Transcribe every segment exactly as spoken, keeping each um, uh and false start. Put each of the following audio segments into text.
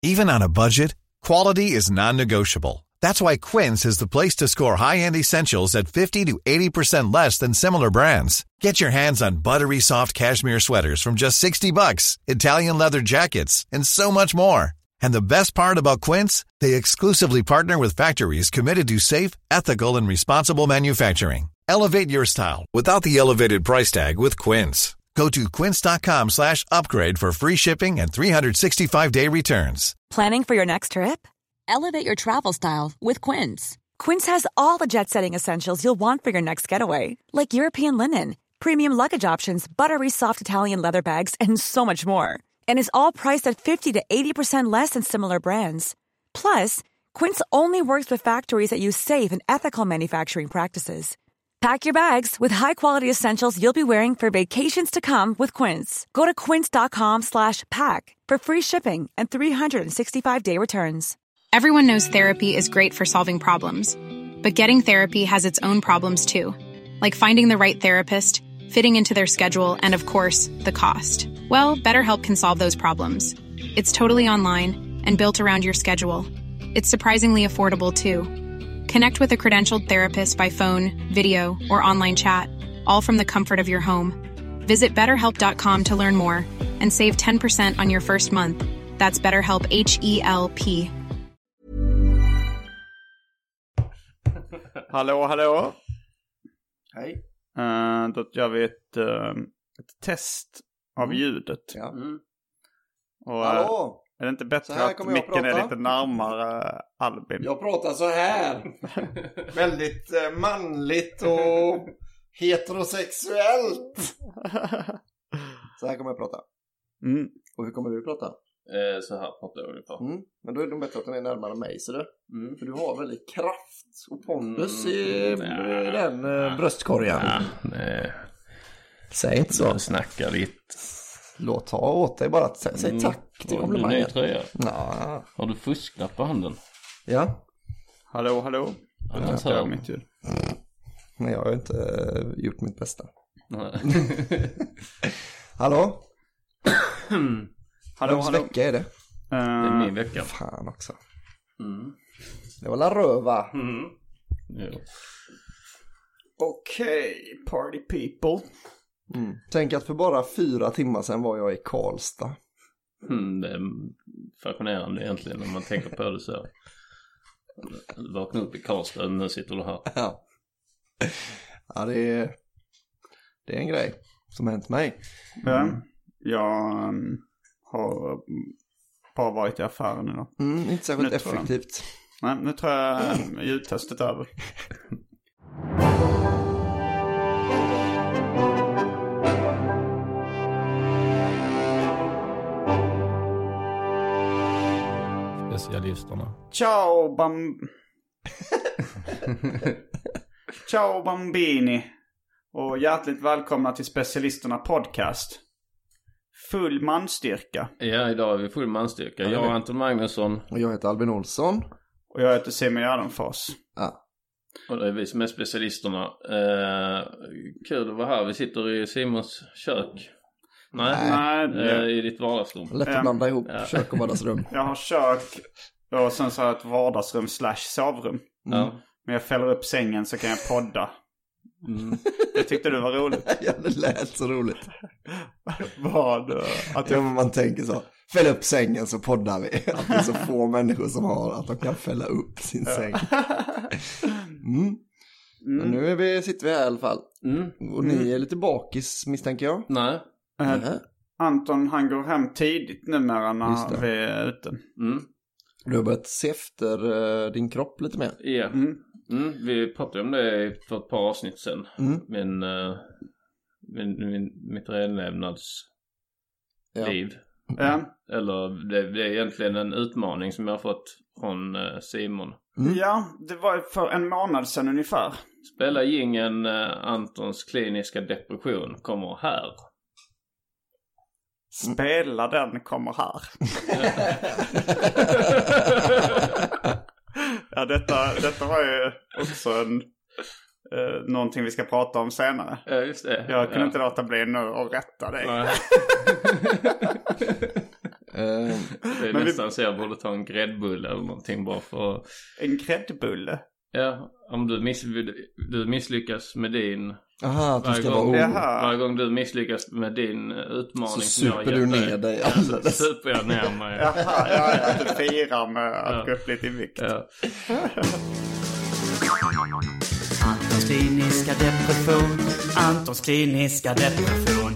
Even on a budget, quality is non-negotiable. That's why Quince is the place to score high-end essentials at fifty to eighty percent less than similar brands. Get your hands on buttery soft cashmere sweaters from just sixty bucks, Italian leather jackets, and so much more. And the best part about Quince, they exclusively partner with factories committed to safe, ethical, and responsible manufacturing. Elevate your style without the elevated price tag with Quince. Go to quince.com slash upgrade for free shipping and three sixty-five day returns. Planning for your next trip? Elevate your travel style with Quince. Quince has all the jet-setting essentials you'll want for your next getaway, like European linen, premium luggage options, buttery soft Italian leather bags, and so much more. And is all priced at fifty to eighty percent less than similar brands. Plus, Quince only works with factories that use safe and ethical manufacturing practices. Pack your bags with high-quality essentials you'll be wearing for vacations to come with Quince. Go to quince.com slash pack for free shipping and three sixty-five day returns. Everyone knows therapy is great for solving problems, but getting therapy has its own problems too, like finding the right therapist, fitting into their schedule, and of course, the cost. Well, BetterHelp can solve those problems. It's totally online and built around your schedule. It's surprisingly affordable too. Connect with a credentialed therapist by phone, video, or online chat, all from the comfort of your home. Visit better help dot com to learn more and save ten percent on your first month. That's BetterHelp, H E L P. Hallå, hallå. Hej. Uh, då gör vi ett, uh, ett test av mm. ljudet. Ja. Mm. Och, uh, hallå. Är det inte bättre att micken är lite närmare uh, Albin? Jag pratar så här. Väldigt uh, manligt och heterosexuellt. Så här kommer jag prata. Mm. Och hur kommer du prata? Eh, så här pratar jag ungefär. Mm. Men då är det bättre att den är närmare mig, så det. Mm. För du har väldigt kraft och pondus mm. i ja. den uh, bröstkorgen. Ja, nej. Säg inte så. Jag snackar lite. Låt ta åt dig bara. Säg, säg tack till mm. komplimangen. Tröja. Nah. Har du fuskat på handen? Ja. Hallå, hallå. Ja, jag stör mitt ljud. Men jag har inte uh, gjort mitt bästa. Hallå? Hallå, Vems hallå. vecka är det? Uh, det är min vecka. Fan också. Mm. Det var la röva. Mm. Jo. Okej, okay, party people. Mm. Tänk att för bara fyra timmar sedan var jag i Karlstad. Mm, det är fascinerande egentligen när man tänker på det så. Vakna upp i Karlstad och nu sitter du här. Ja, ja det, är, det är en grej som hänt mig. Mm. Jag um, har bara varit i affären idag. Mm, inte särskilt nu effektivt. Nej, nu tror jag um, ljudtestet över. Specialisterna. Ciao bam... Ciao bambini. Och hjärtligt välkomna till Specialisterna podcast. Full manstyrka. Ja, idag är vi full manstyrka. Jag är Anton Magnusson. Och jag heter Albin Olsson. Och jag heter Simon Gärdenfors. Ja. Och det är vi som är specialisterna. Eh, kul att vara här. Vi sitter i Simons kök. Nej, Nej eh, i ditt vardagsrum. Lätt att blanda ihop ja. Kök och vardagsrum. Jag har kök och sen så har jag ett vardagsrum slash sovrum. Mm. Ja. Men jag fäller upp sängen så kan jag podda. Mm. Det tyckte du var roligt. Ja, det lät så roligt. Vad? Att jag... ja, man tänker så. Fäll upp sängen så poddar vi. Att det är så få människor som har att de kan fälla upp sin säng. Mm. Mm. Men nu är vi, sitter vi här i alla fall. Mm. Och ni är lite bakis, misstänker jag. Nej. Äh, Anton, han går hem tidigt numera när vi är ute. Mm. Du har börjat se efter uh, din kropp lite mer. Ja. Mm. Mm. Vi pratade om det för ett par avsnitt sedan. Mm. Min, uh, min, min, mitt renlevnadsliv. Ja. Mm. Eller det, det är egentligen en utmaning som jag har fått från uh, Simon. Mm. Ja, det var för en månad sedan ungefär. Spela jingeln uh, Antons kliniska depression kommer här. Spela den kommer här. Ja, detta, detta var ju också en, eh, någonting vi ska prata om senare. Ja, just det. Jag kunde ja. inte låta bli nu och rätta dig. Eh, Det är Men nästan vi- så jag borde ta en gräddbulle eller någonting bara för... En gräddbulle? Ja, om du, miss, du misslyckas med din... aha, att du Varje ska gång, vara o... Jaha. varje gång du misslyckas med din utmaning Så som jag har super gett du ner dig alldeles. Så super jag ner mig. Jaha, ja, ja, att du firar med att Ja. gå upp lite i vikt. Ja. Antons kliniska depression. Antons kliniska depression.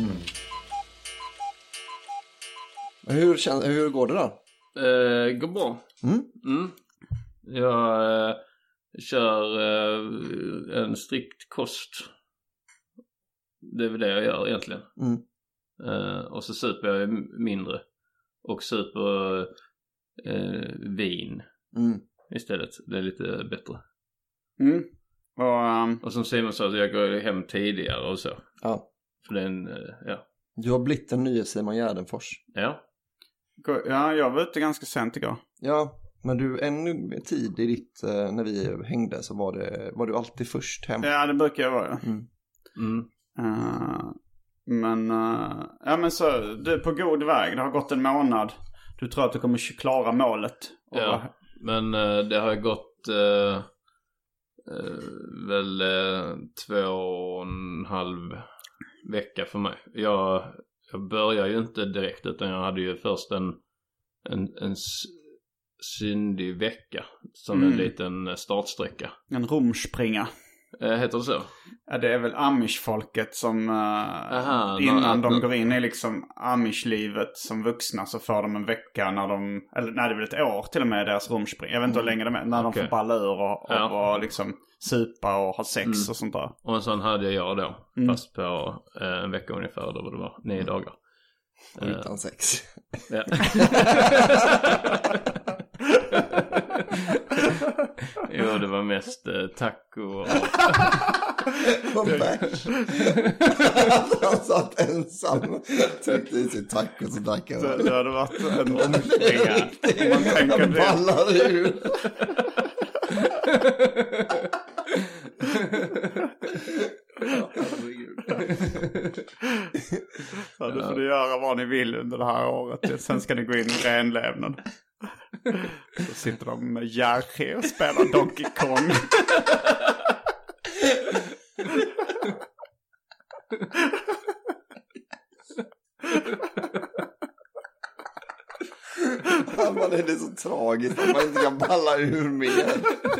Hur, känns, hur går det då? Eh, går bra. Mm? Mm. Jag eh, kör eh, en strikt kost. Det är väl det jag gör egentligen. Mm. Eh, och så super jag mindre. Och super eh, vin Mm. istället. Det är lite bättre. Mm. Och, um, Och som Simon sa, jag går hem tidigare och så. Ja. För det är en, eh, ja. Du har blivit den nya Simon Gärdenfors. Ja. gå- ja, jag var ute ganska sent igår. Ja, men du, ännu tidigt eh, när vi hängde så var, det, var du alltid först hem. Ja, det brukar jag vara. Ja. Mm. Mm. Uh, men, uh, ja men så, du är på god väg. Det har gått en månad. Du tror att du kommer klara målet. Och Ja, men eh, det har gått eh, eh, väl eh, två och en halv vecka för mig. Jag, jag börjar ju inte direkt, utan jag hade ju först en, en, en s- syndig vecka som en Mm. liten startsträcka. En romspringa. Eh, heter det så? Ja, det är väl amish-folket som uh, Aha, innan nå- de nå- går in i liksom amish-livet som vuxna så får de en vecka när de, eller nej det är väl ett år till och med deras romspring. Jag vet inte hur länge de är, när de Okej. får balla ur och, och, Ja. och liksom supa och ha sex Mm. och sånt där. Och en sån hade jag då, Mm. fast på eh, en vecka ungefär, då var det var nio dagar. Och utan sex. Ja. Jo, det var mest eh, taco och... Vad bärs. Han satt ensam. Tryckte i sin taco så drack han. Det, det hade varit en romspringa. Om man tänker Han det. ballade ur. Så du får göra vad ni vill under det här året. Sen ska ni gå in i renlevnad. Så sitter de med Jerry och spelar Donkey Kong. Han bara, det är så tragiskt att man inte kan balla ur mer.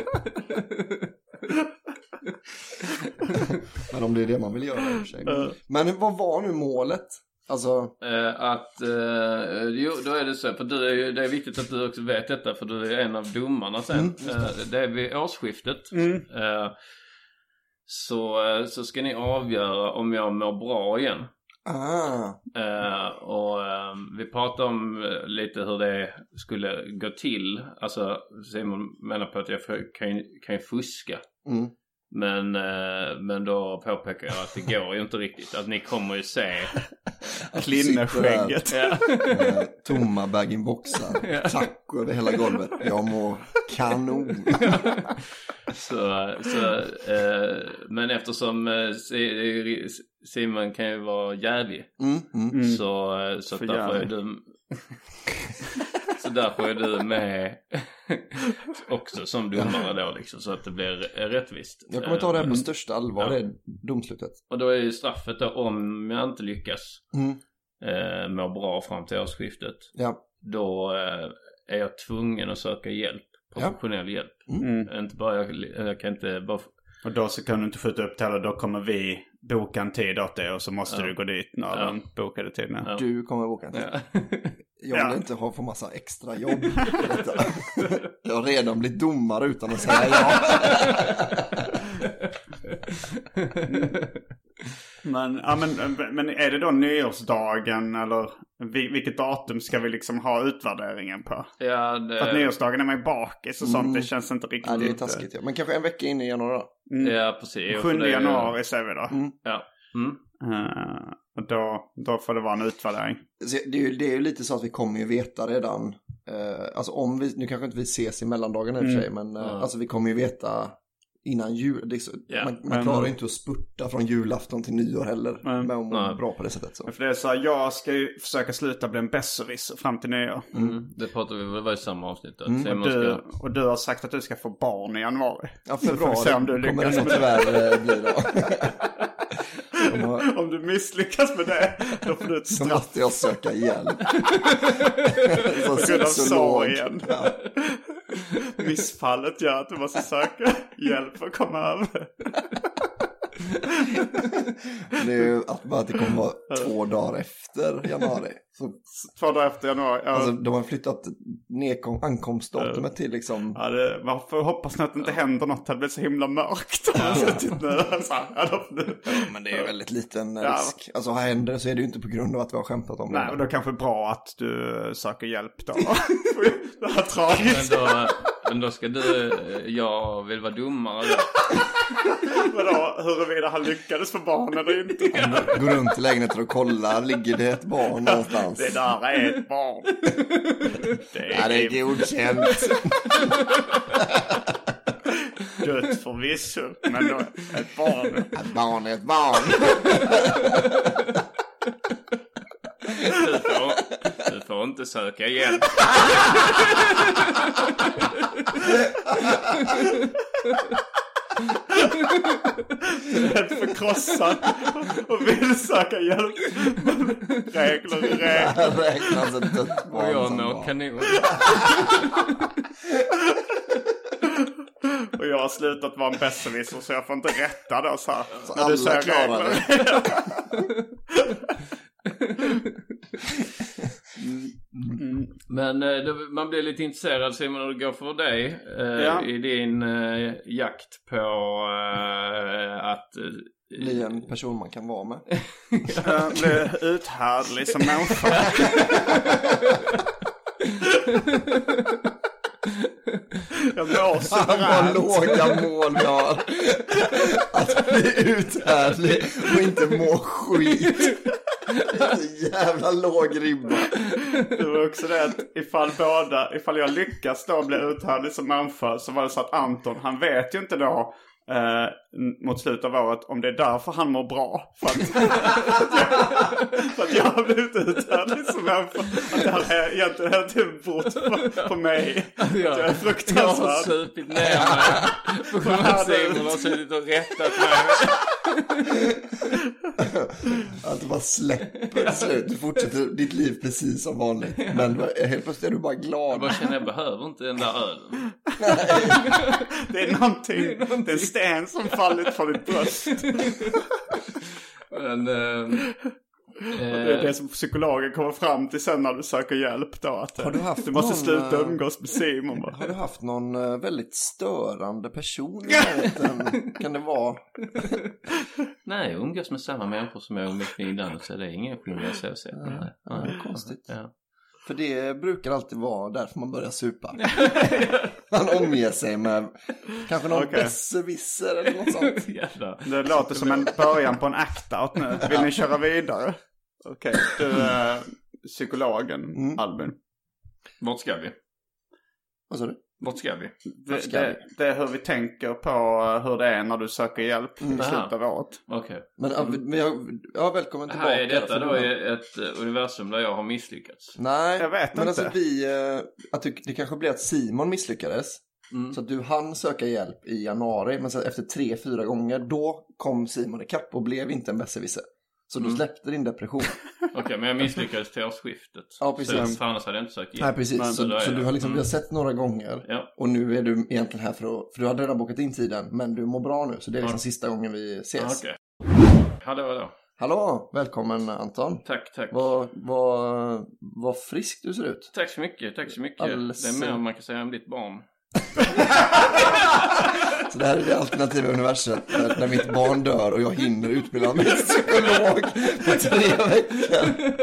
Men om det är det man vill göra i och för sig. Men vad var nu målet? Alltså, Eh, att, eh, jo, då är det så, för du är ju, det är viktigt att du också vet detta, för du är en av domarna sen. Mm. Eh, det är vid årsskiftet. Mm. Eh, så, eh, så ska ni avgöra om jag mår bra igen. ah, Eh, och eh, vi pratade om eh, lite hur det skulle gå till. Alltså Simon menar på att jag får- kan, ju- kan ju fuska. mm. Men, eh, men då påpekar jag att det går ju inte riktigt. Att ni kommer ju se. Klinneskägget. Ja. Eh, tomma bag-in-boxar. Taco över hela golvet. Jag mår kanon. så, så, eh, men eftersom eh, Si- Simon kan ju vara jävig. Mm, mm. Mm. Så, eh, så att För därför är jävlig. du Så därför är du med också som domare då liksom, så att det blir eh, rättvist. Jag kommer ta det här på Eh, största allvar, Ja. det är domslutet. Och då är ju straffet då, om jag inte lyckas Mm. eh, må bra fram till årsskiftet, Ja. då eh, är jag tvungen att söka hjälp, professionell hjälp. Mm. Inte bara, jag, jag kan inte bara... Och då så kan du inte skjuta upp det heller. Då kommer vi boka en tid åt det och så måste Ja. du gå dit när Ja. den bokade tiden är. Ja. Du kommer boka en tid. Ja. Jag vill Ja. inte ha för massa extra jobb för detta. Jag har redan blivit domare utan att säga ja. Men, ja, men, men är det då nyårsdagen eller vil- vilket datum ska vi liksom ha utvärderingen på? Ja, det... För att nyårsdagen är man ju bakis och sånt. Mm. Det känns inte riktigt. Ja, det är taskigt. Ja. Men kanske en vecka in i januari då. Mm. Ja, precis. Jo, för sjunde det är ju- januari säger vi då. Mm. Ja. Mm. Eh, och då, då får det vara en utvärdering. Så det, är ju, det är ju lite så att vi kommer ju veta redan. Eh, alltså om vi, nu kanske inte vi ses i mellandagarna i och för sig. Men eh, Ja. alltså vi kommer ju veta innan jul. Det är så, yeah. Man, man klarar ju inte att spurta från julafton till nyår heller. Men om man är bra på det sättet så. För det är så här, jag ska ju försöka sluta bli en besserwisser fram till nyår. Mm. Det pratar vi väl i samma avsnitt. Mm. Och, du, ska... och du har sagt att du ska få barn i januari. Ja, februari se om du kommer det lyckas nog tyvärr bli då. Har... Om du misslyckas med det, då får du ett straff. Då måste jag söka hjälp. På grund av sorgen. Ja. Missfallet gör att du måste söka hjälp för att komma över. Det är ju att bara att det kommer vara två dagar efter januari. Så, två dagar efter januari. Ja. Alltså de har flyttat nedkom, ankomstdatumet ja. till liksom... Ja, det, man får hoppas att det inte händer något. Det blir så himla mörkt. Ja. Så, ja, då, ja, men det är väldigt liten ja. risk. Alltså här händer så är det ju inte på grund av att vi har skämtat om det. Nej, och då kanske bra att du söker hjälp då. Det här tragiskt. Men då, men då ska du... Jag vill vara dummare då. Vadå, huruvida han lyckades för barn eller inte? Ja. Gå runt i lägenheten och kolla, ligger det ett barn någonstans? Det där är ett barn. Det är, ja, det är godkänt. Dött förvisso, men då ett barn. Ett barn är ett barn. Du får, du får inte söka hjälp. Helt förkrossad och vill söka hjälp. Regler i regler. Räknas ett dött barn. Och jag når kanon. Och jag har slutat vara en besserwisser så jag får inte rätta då så här. Så när alla du säger klarar det. Mm. Men eh, då, man blir lite intresserad, Simon, när det går för dig eh, ja. i din eh, jakt på eh, att eh, bli en person man kan vara med. Bli uthärdlig som människa. Jag mår suveränt. Vad låga mål vi har. Att bli uthärdlig och inte må skit. Det är så jävla låg ribba. Det var också det att ifall båda, ifall jag lyckas då bli uthärdlig som människa, så var det så att Anton, han vet ju inte då eh, mot slutet av året om det är därför han mår bra. För att, för att jag har blivit uthärdlig som människa. Att det här är egentligen helt bort på, på mig. Jag, jag är fruktansvärd. Jag har supit ner mig. På grund av att Simon har suttit och rättat mig. Att du bara släpper slut. Du fortsätter ditt liv precis som vanligt. Men helt plötsligt är du bara glad. Jag bara känner, jag behöver inte den där ölen. Det är någonting, det är någonting. Det är en sten som fallit från ditt bröst. Men äh, det är det som psykologen kommer fram till sen när du söker hjälp då, att har du, haft du måste någon, sluta umgås med Simon. Har du haft någon väldigt störande person i närheten? Kan det vara? Nej, jag umgås med samma människor som jag umgås med innan, så det är ingen skillnad så att säga. Nej, ja, det är konstigt. Ja. För det brukar alltid vara därför man börjar supa. Man omger sig med kanske någon okay. besserwisser eller något sånt. Jävlar. Det låter som en början på en act-out nu. Vill ni köra vidare? Okej, okay. Du är psykologen, mm. Albin. Vart ska vi? Vad sa du? Vart ska vi? Det, det, det är hur vi tänker på hur det är när du söker hjälp mm. i slutet av året. Okej. Okay. Men, men jag, ja, välkommen tillbaka. Här är detta då ett universum där jag har misslyckats? Nej, jag vet men inte. Alltså vi, att det, det kanske blir att Simon misslyckades. Mm. Så att du hann söka hjälp i januari. Men sen efter tre, fyra gånger, då kom Simon i kapp och blev inte en besserwisser. Så du mm. släppte din depression. Okej, okay, men jag misslyckades till årsskiftet. Ja, precis. Så annars hade jag inte sökt hjälp. Nej, precis. Men, så, så, så du har liksom, mm. vi har sett några gånger. Ja. Och nu är du egentligen här för att, för du har redan bokat in tiden. Men du mår bra nu, så det är liksom ja. sista gången vi ses. Okej. Okay. Hallå, hallå. Hallå, välkommen Anton. Tack, tack. Vad, vad, vad frisk du ser ut. Tack så mycket, tack så mycket. Alldeles... Det är mer man kan säga om ditt barn. Så det här är det alternativa universum där, där mitt barn dör och jag hinner utbilda mig psykolog på tre veckor.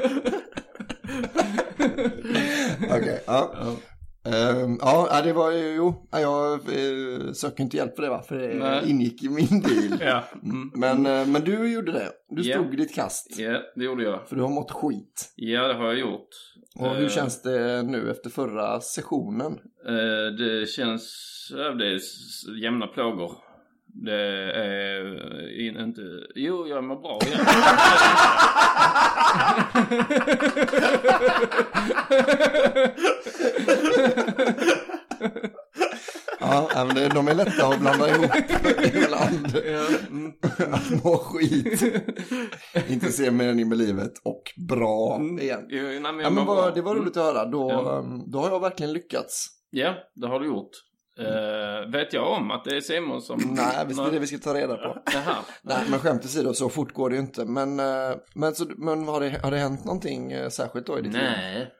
Okej, okay, ja. ja. Um, ja, det var ju, jo, jag uh, söker inte hjälp för det va, för det Nej. ingick i min deal. Ja. Mm. Men, uh, men du gjorde det, du yeah. stod ditt kast. Ja, yeah, det gjorde jag. För du har mått skit. Ja, det har jag gjort. Och hur uh, känns det nu efter förra sessionen? Uh, det känns, uh, det är jämna plågor. Det är in, inte... Jo, jag mår bra igen. Ja, men det, de är lätta att blanda ihop ibland. Ja. Mm. Att må skit. Inte se mening med livet och bra igen. Jo, nej, men ja, men var, det var roligt att höra. Då, Ja. då har jag verkligen lyckats. Ja, det har du gjort. Uh, vet jag om att det är Simon som... Nej, visst är det det vi ska ta reda på. Jaha. Nej, men skämt åsido, så fort går det ju inte. Men, eh, men, så, men har, det, har det hänt någonting eh, särskilt då i ditt liv? Nej.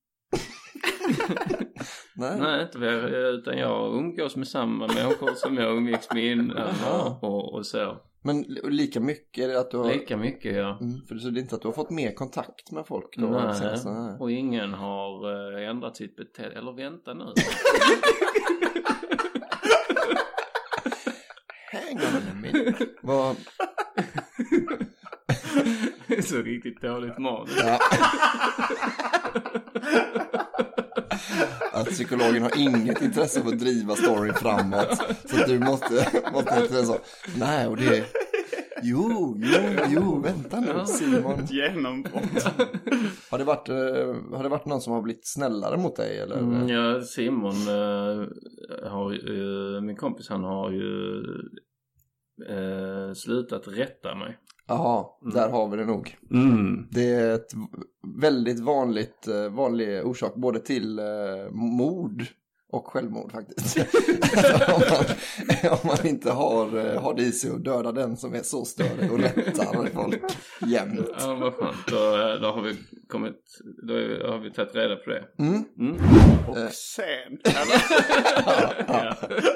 Nej. Nej, inte mer, utan jag umgås med samma människor som jag umgicks med innan och, och så. Men lika mycket är det att du har... Lika mycket, ja. Mm, för så det är inte att du har fått mer kontakt med folk då? Nej, sen, så, nej. och ingen har uh, ändrat sitt beteende. Eller vänta nu. Hang on a minute. Vad... Det är så riktigt dåligt manus. Ja. Att psykologen har inget intresse av att driva storyn framåt. Så att du måste, måste inte så. Nej, och det... Jo, jo, jo, vänta nu, Simon. Genombrott. Har det varit, uh, har det varit någon som har blivit snällare mot dig? Eller? Mm, ja, Simon uh, har uh, min kompis, han har ju uh, slutat rätta mig. Jaha, mm. Där har vi det nog. Mm. Det är ett väldigt vanligt, vanlig orsak både till uh, mord och självmord faktiskt. om, man, om man inte har, uh, har det i sig att döda den som är så störig och lättar folk jämt. Ja, vad skönt. Då, då har vi kommit, då har vi tagit reda på det. Mm. Mm. Och sen. ja, ja.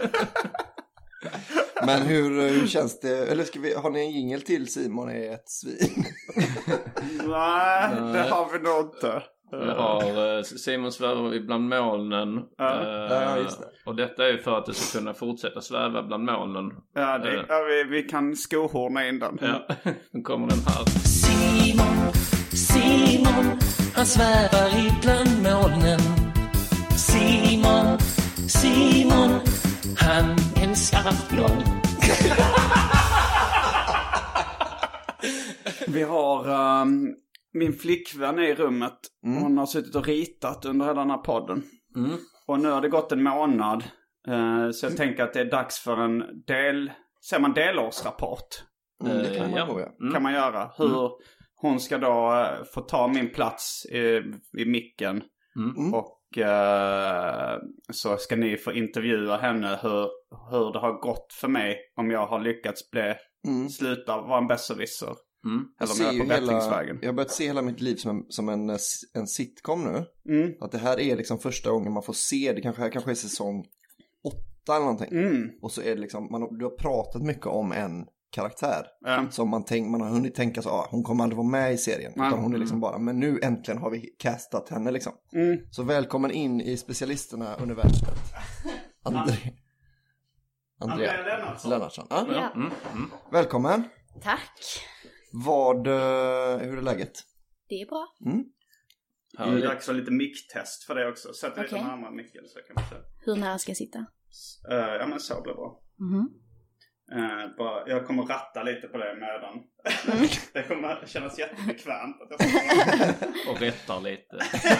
Men hur, hur känns det? Eller ska vi, har ni en jingle till Simon är ett svin? Nej, det har vi nog inte. Vi har uh, Simon svävar bland molnen. Ja. Uh, Ja, just det. Och detta är ju för att det ska kunna fortsätta sväva bland molnen. Ja, det, Uh, ja vi, vi kan skohorna in den. Ja, nu kommer den här. Simon, Simon, han svävar ibland molnen. Simon, Simon, han älskar någon. Vi har um, min flickvän i rummet. Mm. Hon har suttit och ritat under hela den här podden. Mm. Och nu har det gått en månad. Uh, så jag tänker att det är dags för en del... Ser man delårsrapport? Mm, det kan man ja. nog, ja. Mm. Kan man göra. Hur hon ska då uh, få ta min plats i, i micken. Mm. Och uh, så ska ni få intervjua henne hur, hur det har gått för mig. Om jag har lyckats bli, Mm. sluta vara en besserwisser. Mm. Jag, Eller om jag ser är på ju hela, bättringsvägen. jag har börjat se hela mitt liv som en, som en, en sitcom nu. Mm. Att det här är liksom första gången man får se, det kanske, här kanske är säsong åtta eller någonting. Mm. Och så är det liksom, man, du har pratat mycket om en karaktär. Ja. Som man, tänk, man har hunnit tänka så, ah, hon kommer aldrig vara med i serien. Ja. Utan hon är liksom bara, men nu äntligen har vi castat henne liksom. Mm. Så välkommen in i specialisterna universumet. André. André André Lennartsson. Lennartsson. Ja. Ja. Mm. Mm. Välkommen. Tack. Vad, eh, hur är läget? Det är bra. Mm. Det är dags för lite micktest för det också. Sätt Okej. lite närmare micken så kan man se. Hur nära ska jag sitta? Uh, ja men så blir bra. Mhm. Uh, bara, jag kommer ratta lite på det medan. Mm. Det kommer kännas jättebekvämt att jag ska... Och rättar lite.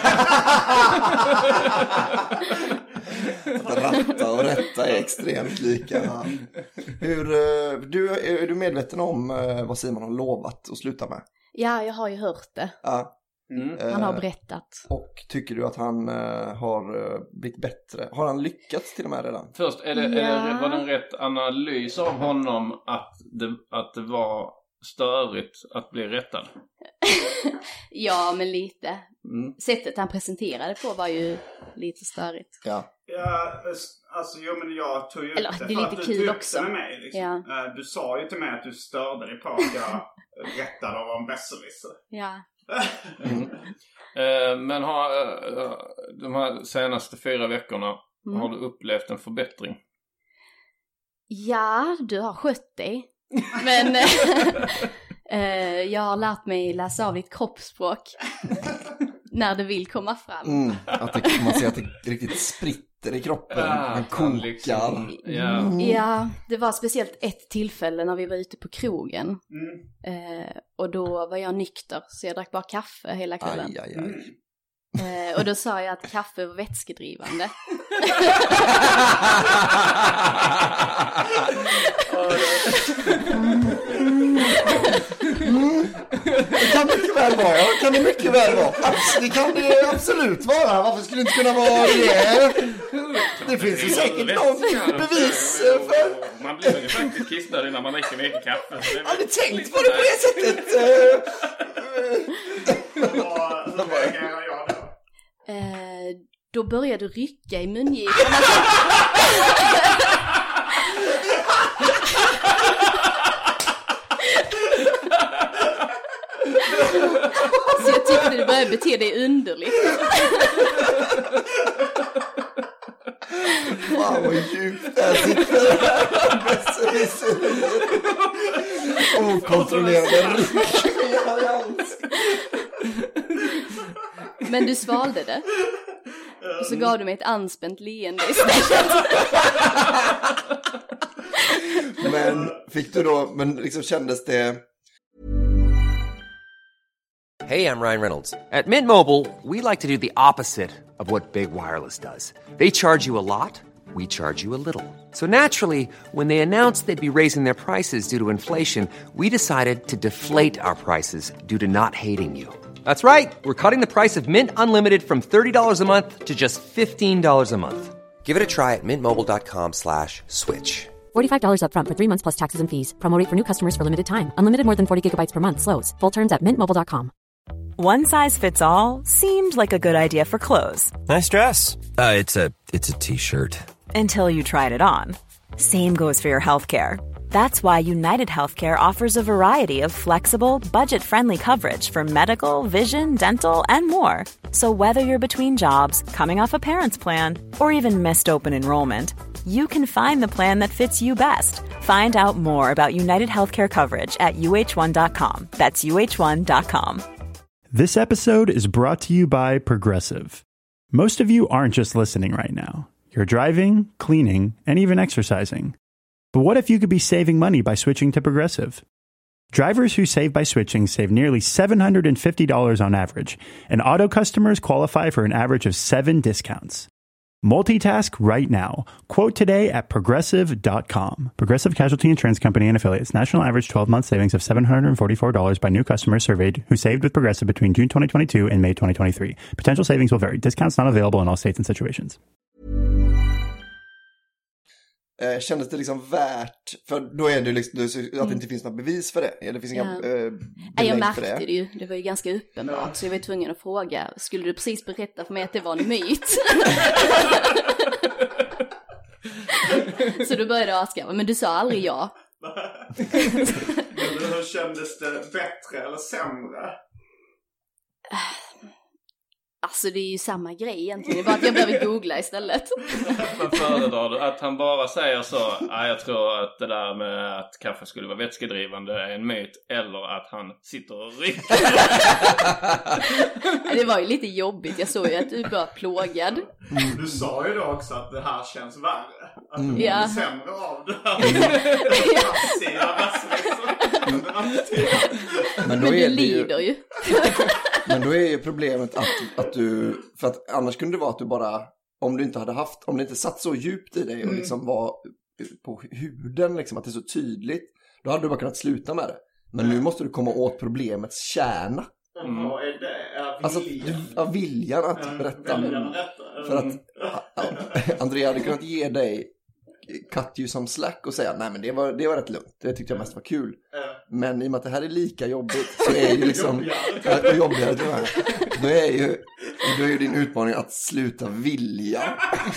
Att ratta och rätta är extremt lika. Hur, eh, du, är du medveten om eh, vad Simon har lovat att sluta med? Ja, jag har ju hört det. Ja. Mm. Han har Eh, berättat. Och tycker du att han eh, har eh, blivit bättre? Har han lyckats till och med redan? Först, är det, Ja. är det, var det en rätt analys av honom att det, att det var störigt att bli rättad? Ja, men lite. Mm. Sättet han presenterade på var ju lite störigt. Ja. Ja, alltså jo men jag tog ju Eller, ut det är för lite att du kul tog upp också. det med mig. Liksom. Ja. Uh, du sa ju till mig att du störde dig på att jag rättade av en besserwisser. Ja. Mm. Eh, men har, eh, de här senaste fyra veckorna Mm. har du upplevt en förbättring? Ja, du har skött dig. Men eh, jag har lärt mig läsa av ditt kroppsspråk när det vill komma fram. Mm, att det, man ser att det riktigt spritter i kroppen. Ah, Man kokar. liksom, ja. Mm. Ja, det var speciellt ett tillfälle när vi var ute på krogen. Mm. Eh, och då var jag nykter, så jag drack bara kaffe hela kvällen. Aj, aj, aj. Eh, och då sa jag att kaffe var vätskedrivande. Det kan mycket väl vara, ja. Kan det mycket väl vara. Abs- det kan det absolut vara. Varför skulle det inte kunna vara det? Det finns ju säkert något bevis för... Man blir ju faktiskt kissnödig när man dricker mycket kaffe. Så det Jag hade tänkt på det på det sättet. Vad reagerar jag då? Eh, då började du rycka i mungiporna. Så jag tyckte du började bete dig underligt. Fan vad djupt det här sitter. Okontrollerade ryckningar. Men du svalde det. Och så gav du mig ett anspänt leende istället. Men fick du då, men liksom kändes det... Hey, I'm Ryan Reynolds. At Mint Mobile, we like to do the opposite of what Big Wireless does. They charge you a lot, we charge you a little. So naturally, when they announced they'd be raising their prices due to inflation, we decided to deflate our prices due to not hating you. That's right. We're cutting the price of Mint Unlimited from thirty dollars a month to just fifteen dollars a month. Give it a try at mintmobile.com slash switch. forty-five dollars up front for three months plus taxes and fees. Promo rate for new customers for limited time. Unlimited more than forty gigabytes per month slows. Full terms at mint mobile dot com. One size fits all seemed like a good idea for clothes. Nice dress. Uh, it's a it's a t-shirt. Until you tried it on. Same goes for your healthcare. That's why United Healthcare offers a variety of flexible, budget-friendly coverage for medical, vision, dental, and more. So whether you're between jobs, coming off a parent's plan, or even missed open enrollment, you can find the plan that fits you best. Find out more about United Healthcare coverage at U H one dot com. That's U H one dot com. This episode is brought to you by Progressive. Most of you aren't just listening right now. You're driving, cleaning, and even exercising. But what if you could be saving money by switching to Progressive? Drivers who save by switching save nearly seven hundred fifty dollars on average, and auto customers qualify for an average of seven discounts. Multitask right now. Quote today at progressive dot com. Progressive Casualty Insurance Company and Affiliates. National average twelve-month savings of seven hundred forty-four dollars by new customers surveyed who saved with Progressive between June twenty twenty-two and May twenty twenty-three. Potential savings will vary. Discounts not available in all states and situations. Eh, kändes det liksom värt, för då är det liksom att det inte finns något bevis för det, eller det finns inga Ja. eh, belägg Jag märkte för det. det ju, det var ju ganska uppenbart. Så jag var tvungen att fråga, skulle du precis berätta för mig att det var en myt? Så då började jag aska, men du sa aldrig ja. Hur kändes det, bättre eller sämre? Alltså det är ju samma grej egentligen, det är bara att jag behöver googla istället. Men föredrar du att han bara säger så, ja, jag tror att det där med att kaffe skulle vara vätskedrivande är en myt, eller att han sitter och rycker? Det var ju lite jobbigt, jag såg ju att du var plågad. Mm. Du sa ju då också att det här känns värre. Att du Ja. mår sämre av det här. Men, då Men är det det ju, lider ju. men då är ju problemet att, att du, för att annars kunde det vara att du bara, om du inte hade haft, om det inte satt så djupt i dig och Mm. liksom var på huden, liksom, att det är så tydligt, då hade du bara kunnat sluta med det. Men nu måste du komma åt problemets kärna. Mm. Vad är det? Är Alltså, viljan? du, ja, viljan att Mm, berätta. viljan att berätta. För att ja, Andrea hade kunnat ge dig cut you some slack och säga, nej men det var, det var rätt lugnt. Det tyckte jag mest var kul. Men i och med att det här är lika jobbigt så är ju liksom jobbigare, och jobbigare tror jag. Då är ju, då är ju din utmaning att sluta vilja.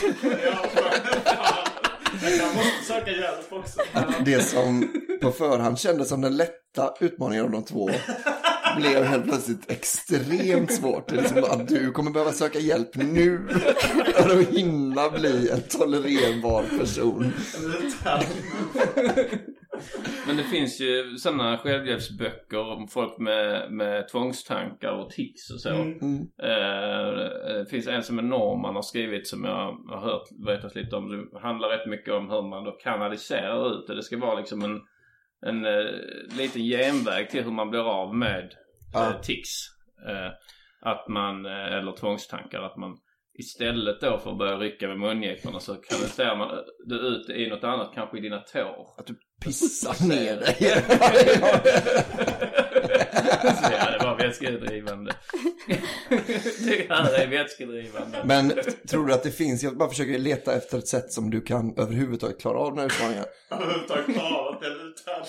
Jag måste söka hjälp också. Det som på förhand kändes som den lätta utmaningen av de två blev helt plötsligt extremt svårt. Det är liksom att du kommer behöva söka hjälp nu för att hinna bli en tolererbar person. Men det finns ju sådana självhjälpsböcker om folk med, med tvångstankar och tics och så. Mm. Mm. Eh, det finns en som är Norman har skrivit som jag har hört vetat lite om. Det handlar rätt mycket om hur man då kanaliserar ut det. Det ska vara liksom en, en uh, liten genväg till hur man blir av med ja. uh, tics. Uh, att man, uh, eller tvångstankar, att man istället då för att börja rycka med mungiporna så kanaliserar man det ut i något annat, kanske i dina tår. Att du pissar ner dig. Ja, det var vätskedrivande. Det här är vätskedrivande. Men tror du att det finns, jag bara försöker leta efter ett sätt som du kan överhuvudtaget klara av den här utmaningen. Överhuvudtaget klara av det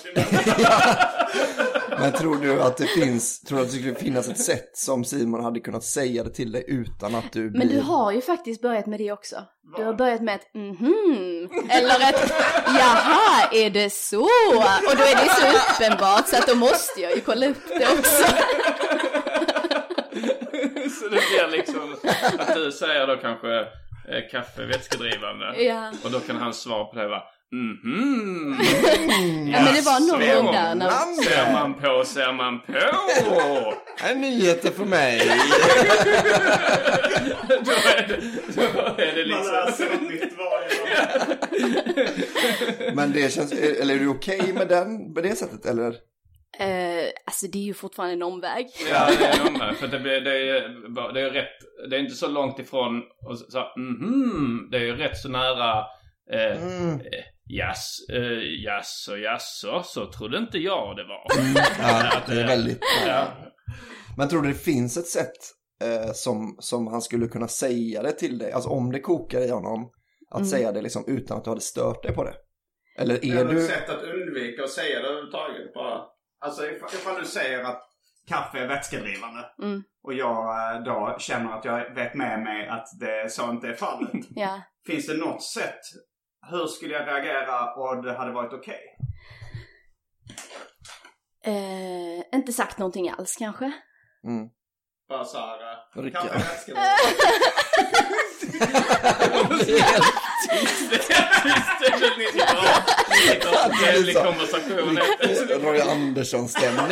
Men tror du att det finns, tror du att det skulle finnas ett sätt som Simon hade kunnat säga det till dig utan att du blir... Men du har ju faktiskt börjat med det också. Du har börjat med ett mhm, eller ett jaha, är det så? Och då är det så uppenbart så att då måste jag ju kolla upp det också. Så det blir liksom att du säger då kanske eh, kaffe vätskedrivande. Ja. Och då kan han svara på det va. Mhm. Ja, men det var någon gång där när... Ser man på, ser man på. En nyheter för mig. Då är det, då är det liksom... Man lär sig något nytt varje dag. Men det känns, eller är du okej okay med den, med det sättet, eller? Uh, alltså det är ju fortfarande en omväg. Ja, det är en omväg. För det, blir, det, är, det är rätt, det är inte så långt ifrån och så, så mhm, det är ju rätt så nära eh, mm. Jass, eh, jass och jass så, så trodde inte jag det var. Mm, ja, det är väldigt... Ja. Men tror du det finns ett sätt eh, som, som han skulle kunna säga det till dig? Alltså om det kokar i honom, att mm. säga det liksom utan att du hade stört dig på det? Eller är det är du... ett sätt att undvika att säga det överhuvudtaget bara. Alltså ifall, ifall du säger att kaffe är vätskedrivande mm. och jag då känner att jag vet med mig att det så inte är fallet. Ja. Finns det något sätt? Hur skulle jag reagera och det hade varit okej? Okay? Eh, inte sagt någonting alls kanske. Mm. Bara så här, uh, kaffe är vätskedrivande. Roy Andersson-stämning.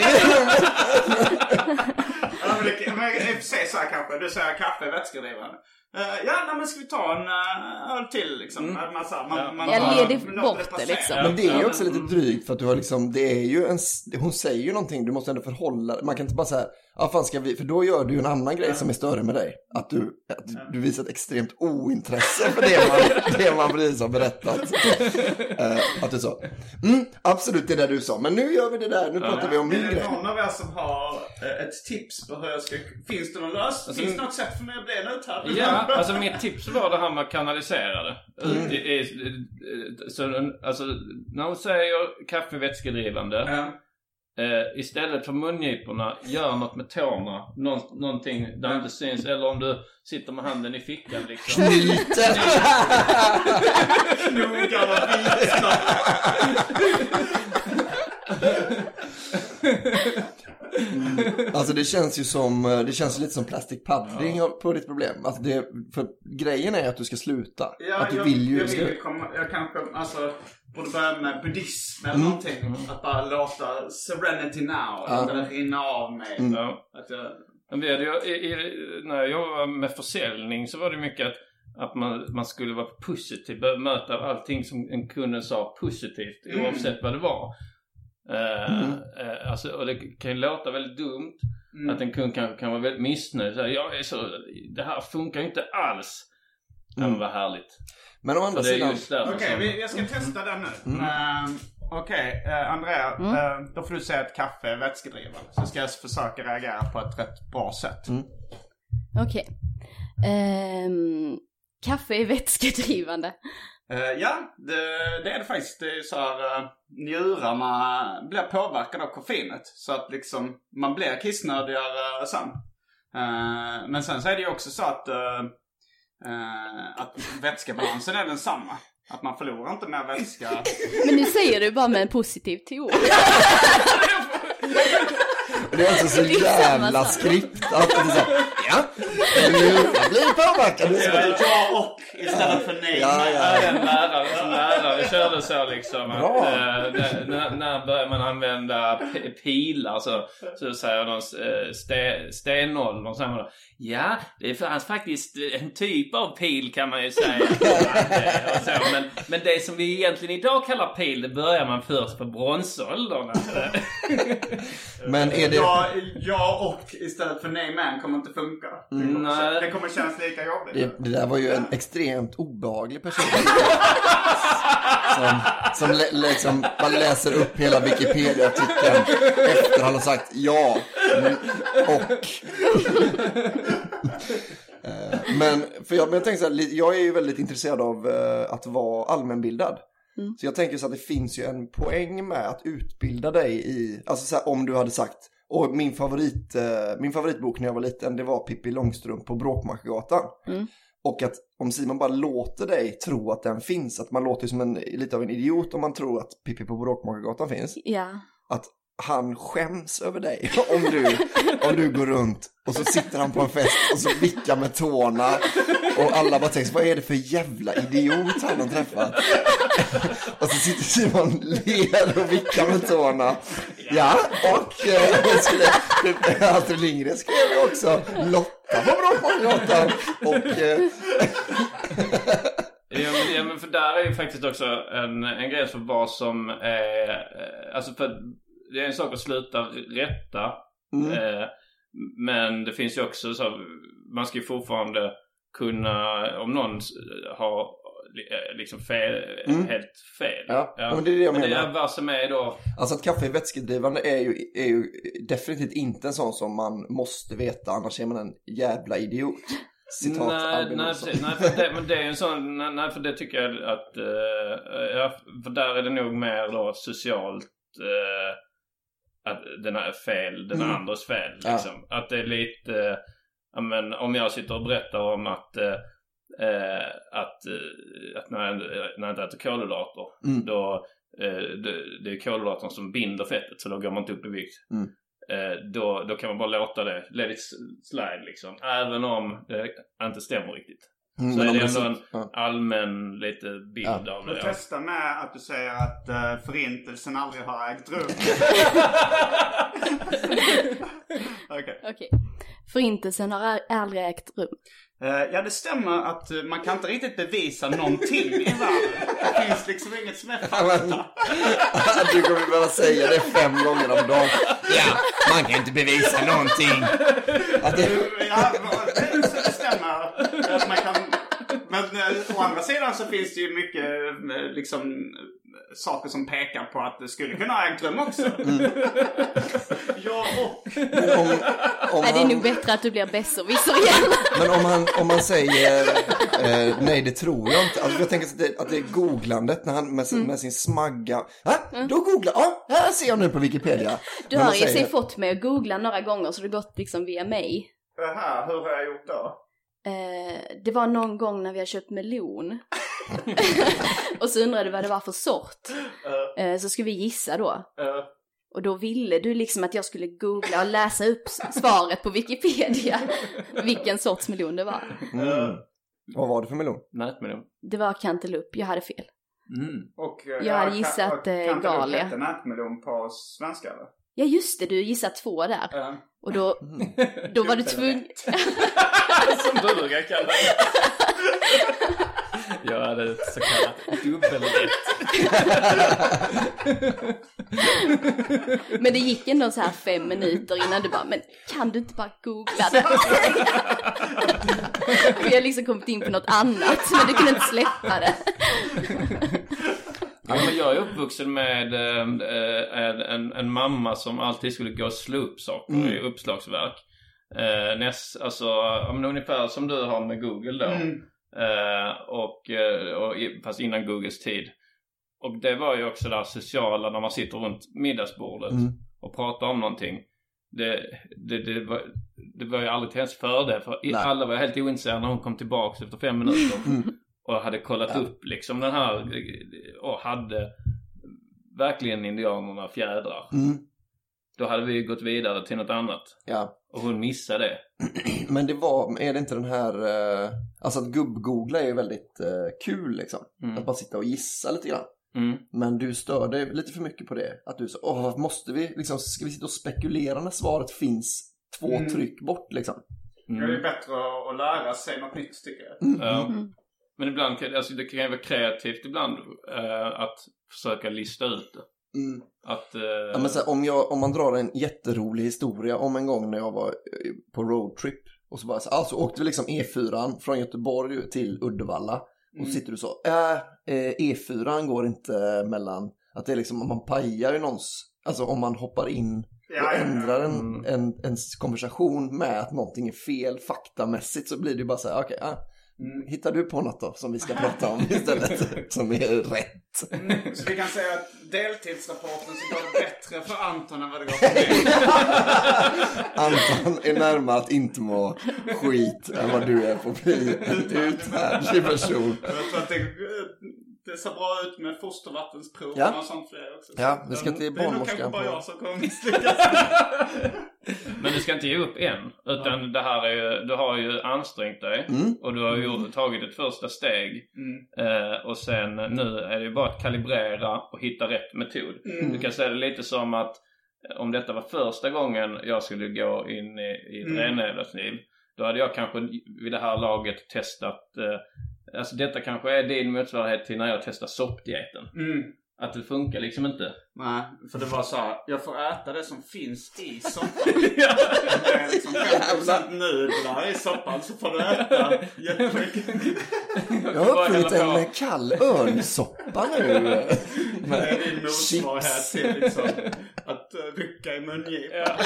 Ja, men det, men i och för sig så här kanske. Du säger kaffe är vätskedrivande. Uh, ja, nej, men ska vi ta en uh, öl till liksom. Mm. Man, så, man, ja. man, jag leder det bort det liksom. Men det är ju också lite drygt för att du har liksom, det är ju en, hon säger ju någonting, du måste ändå förhålla, man kan inte bara säga, ja fan ska vi, för då gör du ju en annan grej som är större med dig. Att du, att du, du visar ett extremt ointresse för det man, det man precis har berättat. uh, att du sa, mm, absolut det där du sa, men nu gör vi det där, nu pratar ja. vi om min grej. Är det någon av er som har ett tips på hur jag ska, finns det någon lösning? Alltså, finns det något sätt för mig att bli en uthärd? Ja, alltså mitt tips var det här med att kanalisera det. Mm. det är, så, alltså, när hon säger kaffevätskedrivande, mm. eh, istället för mungiporna, gör något med tårna. Någon, någonting där mm. inte syns. Eller om du sitter med handen i fickan liksom. Knyter! Knogar och vitnar. Mm. Alltså det känns ju som, det känns lite som plastic pudding ja. på ditt problem. Alltså det, för grejen är att du ska sluta. Ja, att du jag, vill ju... Jag, ska... vill komma, jag kanske, alltså, borde börja med buddhism eller mm. någonting. Mm. Att bara låta serenity now, ja. Låta det rinna av mig. Mm. Ja. Att jag... Men det, jag, i, i, när jag jobbade med försäljning så var det mycket att, att man, man skulle vara positiv, bemöta allting som en kunde sa positivt, mm. oavsett vad det var. Uh, mm. uh, alltså, och det kan ju låta väldigt dumt mm. att en kund kan, kan vara väldigt missnöjd. Så här, jag är så, det här funkar inte alls. Mm. Men vad härligt. Men å andra sidan... Okej, okay, jag ska testa den nu. Mm. Uh, Okej, okay, uh, Andrea, mm. uh, då får du säga att kaffe är vätskedrivande. Så ska jag försöka reagera på ett rätt bra sätt. Mm. Okej. Okay. Um, kaffe är vätskedrivande. Uh, ja, det, det är det faktiskt. Det är så här, uh, njurarna blir påverkade av koffeinet. Så att liksom, man blir kissnödigare uh, sen. Uh, men sen så är det ju också så att, uh, uh, att vätskebalansen är densamma. Att man förlorar inte mer vätska. Men nu säger du bara med en positiv ton. Det är alltså så jävla skript att det är så här, ja. Jag blir påverkad. Ja och istället för nej. Ja, ja. Ja, en lärare som lärare körde så liksom att äh, när, när börjar man använda p- pilar så, så säger de äh, ste, stenåldern och så här, ja, det fanns faktiskt en typ av pil kan man ju säga. och så, men, men det som vi egentligen idag kallar pil, det börjar man först på bronsåldern. Men är det... Ja, ja och istället för nej man kommer inte funka. Det kommer, Mm. det kommer kännas lika jobbigt. Det, det där var ju en extremt obehaglig person. som som lä, liksom, man läser upp hela Wikipedia-artikeln efter han har sagt ja och... Men för jag, men jag tänker så här, jag är ju väldigt intresserad av uh, att vara allmänbildad. Mm. Så jag tänker så att det finns ju en poäng med att utbilda dig i, alltså så här, om du hade sagt, och min favorit uh, min favoritbok när jag var liten, det var Pippi Långstrump på Bråkmakargatan. Mm. Och att om Simon bara låter dig tro att den finns, att man låter som en, lite av en idiot om man tror att Pippi på Bråkmakargatan finns. Ja. Att han skäms över dig om du, om du går runt och så sitter han på en fest och så vickar med tårna och alla bara tänker, vad är det för jävla idiot han har träffat? Och så sitter Simon ler och vickar med tårna. Ja, och äh, skulle, Astrid Lindgren skrev ju också Lotta på Bråkmakargatan och... Äh, Ja men, ja men för där är ju faktiskt också en, en grej för vad som är, alltså för det är en sak att sluta rätta, mm. eh, men det finns ju också så, man ska ju fortfarande kunna, om någon har liksom fel, mm. helt fel. Ja, ja. Men det är det jag men menar. Det är vad som är då... Alltså att kaffe är vätskedrivande är ju, är ju definitivt inte en sån som man måste veta, annars är man en jävla idiot. Citat nej, nej, precis, nej, för det, men det är en sån, nej, nej för det tycker jag att uh, ja, för där är det nog mer då socialt uh, att den är fel, den mm. andras fel liksom. Ja. Att det är lite uh, ja, men om jag sitter och berättar om att uh, uh, att, uh, att när jag, när jag inte äter kolhydrater mm. då uh, det, det är kolhydraterna som binder fettet, så då går man inte upp i vikt. Mm. Eh, då, då kan man bara låta det let it slide liksom, även om det inte stämmer riktigt. Mm, så är det ändå en ja. allmän lite bild ja. av det. Du testar med att du säger att uh, förintelsen aldrig har ägt rum. Okej. Okay. Okay. Förintelsen har aldrig ägt rum. Uh, ja, det stämmer att uh, man kan inte riktigt bevisa någonting i världen. Det finns liksom inget som är fakta. Du kommer behöva säga det fem gånger om dagen. Ja, man kan inte bevisa någonting. Att det... Ja, det, det stämmer att man kan... Men uh, å andra sidan så finns det ju mycket uh, liksom saker som pekar på att det skulle kunna ha ägt rum också. Mm. Ja, och... Om, om nej, det är han... nog bättre att du blir besserwisser igen. Men om han, om man säger eh, nej, det tror jag inte. Alltså, jag tänker att det, att det är googlandet när han med, mm. med sin smagga. Mm. Då googlar, ja, här ser jag nu på Wikipedia. Du har ju säger... sig fått mig att googla några gånger, så det har gått liksom via mig. Aha, hur har jag gjort då? Eh, det var någon gång när vi har köpt melon. Och så undrade du vad det var för sort. uh. eh, Så skulle vi gissa då. uh. Och då ville du liksom att jag skulle googla och läsa upp svaret på Wikipedia vilken sorts melon det var. mm. Vad var det för melon? Nätmelon. Det var kantalup, jag hade fel. mm. Och jag ja, hade gissat ka- Kantalup galia. hette nätmelon på svenska eller? Ja just det, du gissade två där. uh. Och då, då var du tvungen. Som du brukar kalla det. Jag hade ett så kallat dubbelrätt. Men det gick ändå så här fem minuter innan du bara, men kan du inte bara googla det? Vi har liksom kommit in på något annat, men du kunde inte släppa det. Ja, men jag är uppvuxen med äh, en, en mamma som alltid skulle gå och slå upp saker mm. i uppslagsverk. Äh, näst, alltså, men ungefär som du har med Google då. Mm. Uh, och, uh, och fast innan Googles tid. Och det var ju också där sociala, när man sitter runt middagsbordet mm. och pratar om någonting. Det, det, det, var, det var ju aldrig till ens fördel, för Nej. alla var helt ointresserade när hon kom tillbaka efter fem minuter mm. och hade kollat ja. upp liksom den här, och hade verkligen indianerna fjädrar. Mm. Då hade vi gått vidare till något annat. Ja. Och hon missade det. Men det var, är det inte den här, eh, alltså att gubb-googla är ju väldigt eh, kul liksom. Mm. Att bara sitta och gissa lite grann. Mm. Men du stör dig lite för mycket på det. Att du så, åh, måste vi, liksom, ska vi sitta och spekulera när svaret finns två mm. tryck bort liksom. Mm. Det är bättre att lära sig något nytt tycker jag. Mm. Ja. Mm. Men ibland kan alltså, det kan ju vara kreativt ibland eh, att försöka lista ut det. Mm. Att, eh... ja, men så här, om, jag, om man drar en jätterolig historia om en gång när jag var på roadtrip och så bara så, alltså åkte vi liksom E fyran från Göteborg till Uddevalla och mm. sitter du så, äh, E fyran går inte mellan, att det är liksom, om man pajar ju någons, alltså om man hoppar in och ändrar en, mm. en, en konversation med att någonting är fel faktamässigt, så blir det ju bara så här, okej, okay, äh, Mm. hittar du på något då som vi ska prata om istället som är rätt? Mm, så vi kan säga att deltidsrapporten så går det bättre för Anton än vad det går för mig. Anton är närmare att inte må skit än vad du är på att bli en uthärdlig person. Jag tror att det, det ser bra ut med fostervattensprov ja. och sånt för det också. Så ja, vi ska till barnmorskan. Det är nog kanske bara jag som kommer misslyckas. Men du ska inte ge upp än. Utan ja. det här är ju, du har ju ansträngt dig. Mm. Och du har ju tagit ett första steg. Mm. Eh, och sen nu är det ju bara att kalibrera och hitta rätt metod. Mm. Du kan säga det lite som att om detta var första gången jag skulle gå in i, i ett mm. renävlarsniv, då hade jag kanske vid det här laget testat eh, alltså detta kanske är din motsvarighet till när jag testar soppdieten. Mm. Att det funkar liksom inte. Nej, för det var så här, jag får äta det som finns i soppan. Ja. Det är liksom femtio procent nudlar i soppan, så får du äta jättemycket. Jag har uppfunnit en kall örnsoppa nu. Det är din motsvarighet till liksom att rycka i mungipan. Ja.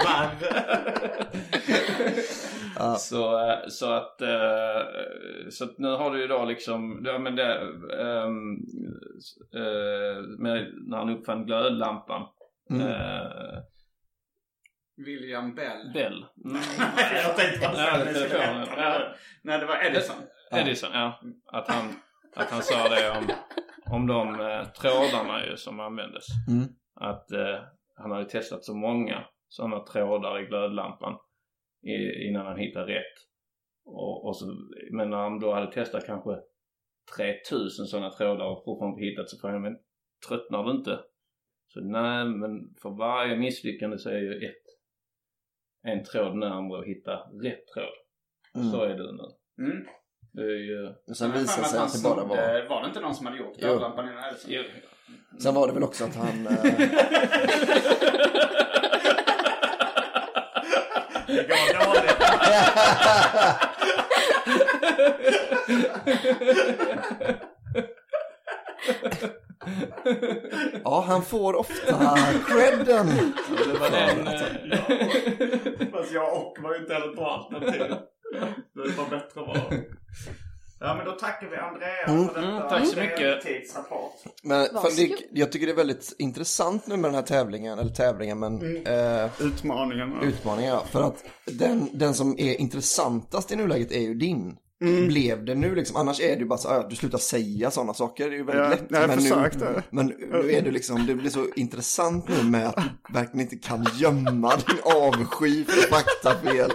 Ja. Så, så att så att nu har du ju då liksom ja, men det, um, uh, med, när han uppfann glödlampan mm. uh, William Bell Bell mm. jag tänkte bara nej, det, ja. Nej, det var Edison Edison, ja. Att han, att han sa det om, om de uh, trådarna ju, som användes mm. att uh, han hade testat så många sådana trådar i glödlampan i, innan han hittade rätt. Och, och så, men när han då hade testat kanske tre tusen sådana trådar och fortfarande hittat, så frågade han, men tröttnar du inte? Så nej, men för varje misslyckande så är ju ett en tråd närmare att hitta rätt tråd. Mm. Så är det nu. Mm. Det är ju... Och sen visade sig att det bara var... Var det inte någon som hade gjort glödlampan innan Edison? Jo. Sen var det väl också att han... Det går dåligt. Ja, han får ofta credden. Det var den. Ja. Fast jag och var ju inte heller bra alternativ. Det var bättre att vara. Ja, men då tackar vi Andrea mm. för detta. Mm, tack så mycket. Tidsrapport. Men det, jag tycker det är väldigt intressant nu med den här tävlingen, eller tävlingen, men mm. eh, utmaningen. Ja. Utmaningen, ja. För att den, den som är intressantast i nuläget är ju din. Mm. Blev det nu liksom, annars är det ju bara så att du slutar säga sådana saker, det är ju väldigt ja, lätt. Jag men, nu, men nu är det liksom, det blir så intressant nu med att du verkligen inte kan gömma din avsky för faktafel.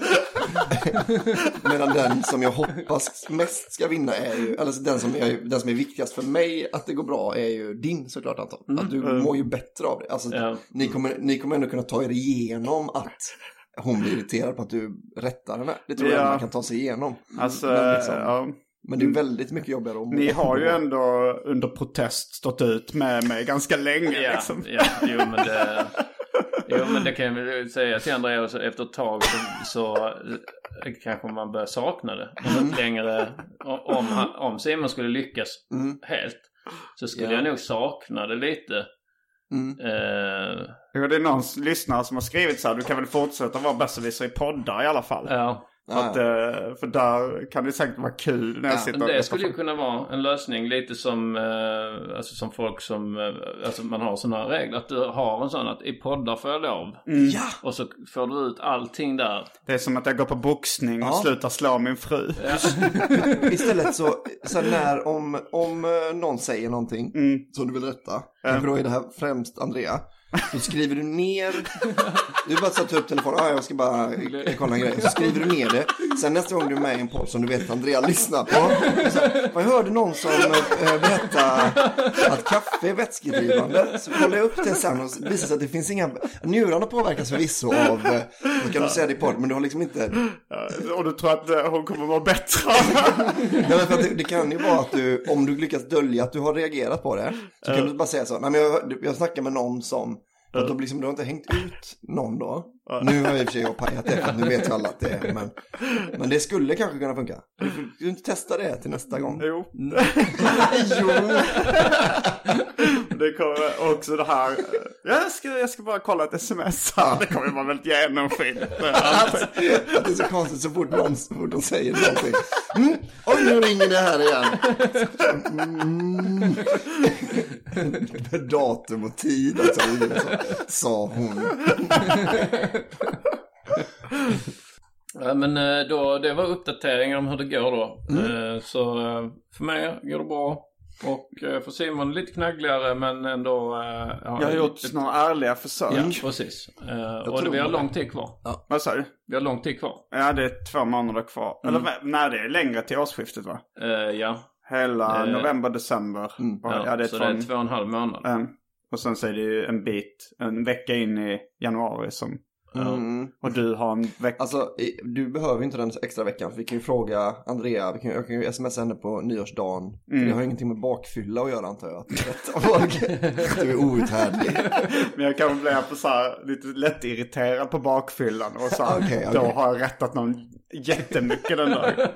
Medan den som jag hoppas mest ska vinna är ju, eller den som är, den som är viktigast för mig att det går bra är ju din, såklart Anton. Mm. Att du mm. mår ju bättre av det. Alltså, ja. ni, kommer, ni kommer ändå kunna ta er igenom att hon blir irriterad på att du rättar henne. Det tror ja. jag man kan ta sig igenom. Alltså, men, liksom, ja. men det är väldigt mycket jobbigare om. Ni har ju ändå under protest stått ut med mig ganska länge. Ja, liksom. ja jo, men det, jo men det kan jag väl säga till Andrea, efter ett tag så, så kanske man börjar sakna det. Mm. Längre, om, om Simon skulle lyckas mm. helt så skulle ja. jag nog sakna det lite. Mm. Uh, ja, det är någon lyssnare som har skrivit så här: du kan väl fortsätta vara besserwisser i poddar i alla fall. Ja. För, att, för där kan det säkert vara kul när jag ja, sitter. Det skulle ju kunna vara en lösning lite som eh, alltså som folk som eh, alltså man har sådana regler att du har en sån att i poddar får jag lov. Mm. Ja. Och så får du ut allting där. Det är som att jag går på boxning och ja. slutar slå min fru. Ja. Istället så, så när om, om någon säger någonting mm. som du vill rätta, ja. då är det här främst Andrea. Då skriver du ner. Du bara så tar upp telefonen. Ah, jag ska bara kolla en grej. Så skriver du ner det. Sen nästa gång du är med i en podd som du vet Andrea lyssnar på. Så, jag hörde någon som äh, berättade att kaffe är vätskedrivande. Så kollar jag upp det sen och visar sig att det finns inga... Njurarna påverkas förvisso av... Äh, så kan du säga det i podd, men du har liksom inte... Ja, och du tror att äh, hon kommer vara bättre. Nej, men för att det, det kan ju vara att du, om du lyckas dölja att du har reagerat på det, så kan uh. du bara säga så. Nej, men jag, jag snackar med någon som... Och då liksom, du har inte hängt ut någon då. Ja. Nu har jag i och för sig jag pajat det, för nu vet ju alla att det är. Men, men det skulle kanske kunna funka. Du får du inte testa det till nästa gång. Jo. Mm. Jo. Det kommer också det här. Jag ska, jag ska bara kolla ett sms här. Det kommer vara väldigt genomskinligt. Det är så konstigt så fort någon, så fort de säger någonting. Mm. Oj, nu ringer det här igen. Mm. Datum och tid. Alltså, sa hon. Ja, men då, det var uppdateringar om hur det går då. Mm. Så för mig går det bra. Och för Simon lite knaggligare, men ändå... Ja, jag har gjort ett... några ärliga försök. Ja, precis. Och det, vi har lång tid kvar. Ja. Vad sa du? Vi har lång tid kvar. Ja, det är två månader kvar. Mm. Eller nej, det är längre till årsskiftet, va? Uh, ja. Hela uh, november, december. Mm. Ja, ja, det är så två... det är två och en halv månad. Um, och sen så är det ju en bit, en vecka in i januari som... Mm. Och du har en vecka. Alltså, du behöver inte den extra veckan. För vi kan ju fråga Andrea. Vi kan, jag kan ju smsa henne på nyårsdagen. Mm. Det har ingenting med bakfylla att göra, antar jag. Att du är outhärdlig. Men jag kan bli på så här, lite lätt irriterad på bakfyllan. Och så här, okay, okay. Då har jag rättat någon jättemycket den där.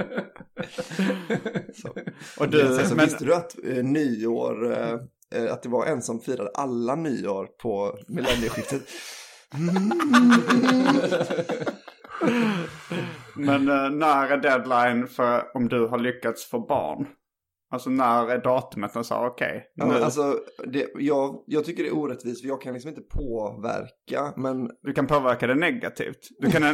Så. Och du, så, så men... Visste du att eh, nyår eh, att det var en som firade alla nyår på millennieskiftet? Mm. Men uh, när är deadline för om du har lyckats få barn? Alltså när är datumet och så okej. Okay, ja, alltså det, jag, jag tycker det är orättvist för jag kan liksom inte påverka, men du kan påverka det negativt. Du kan en...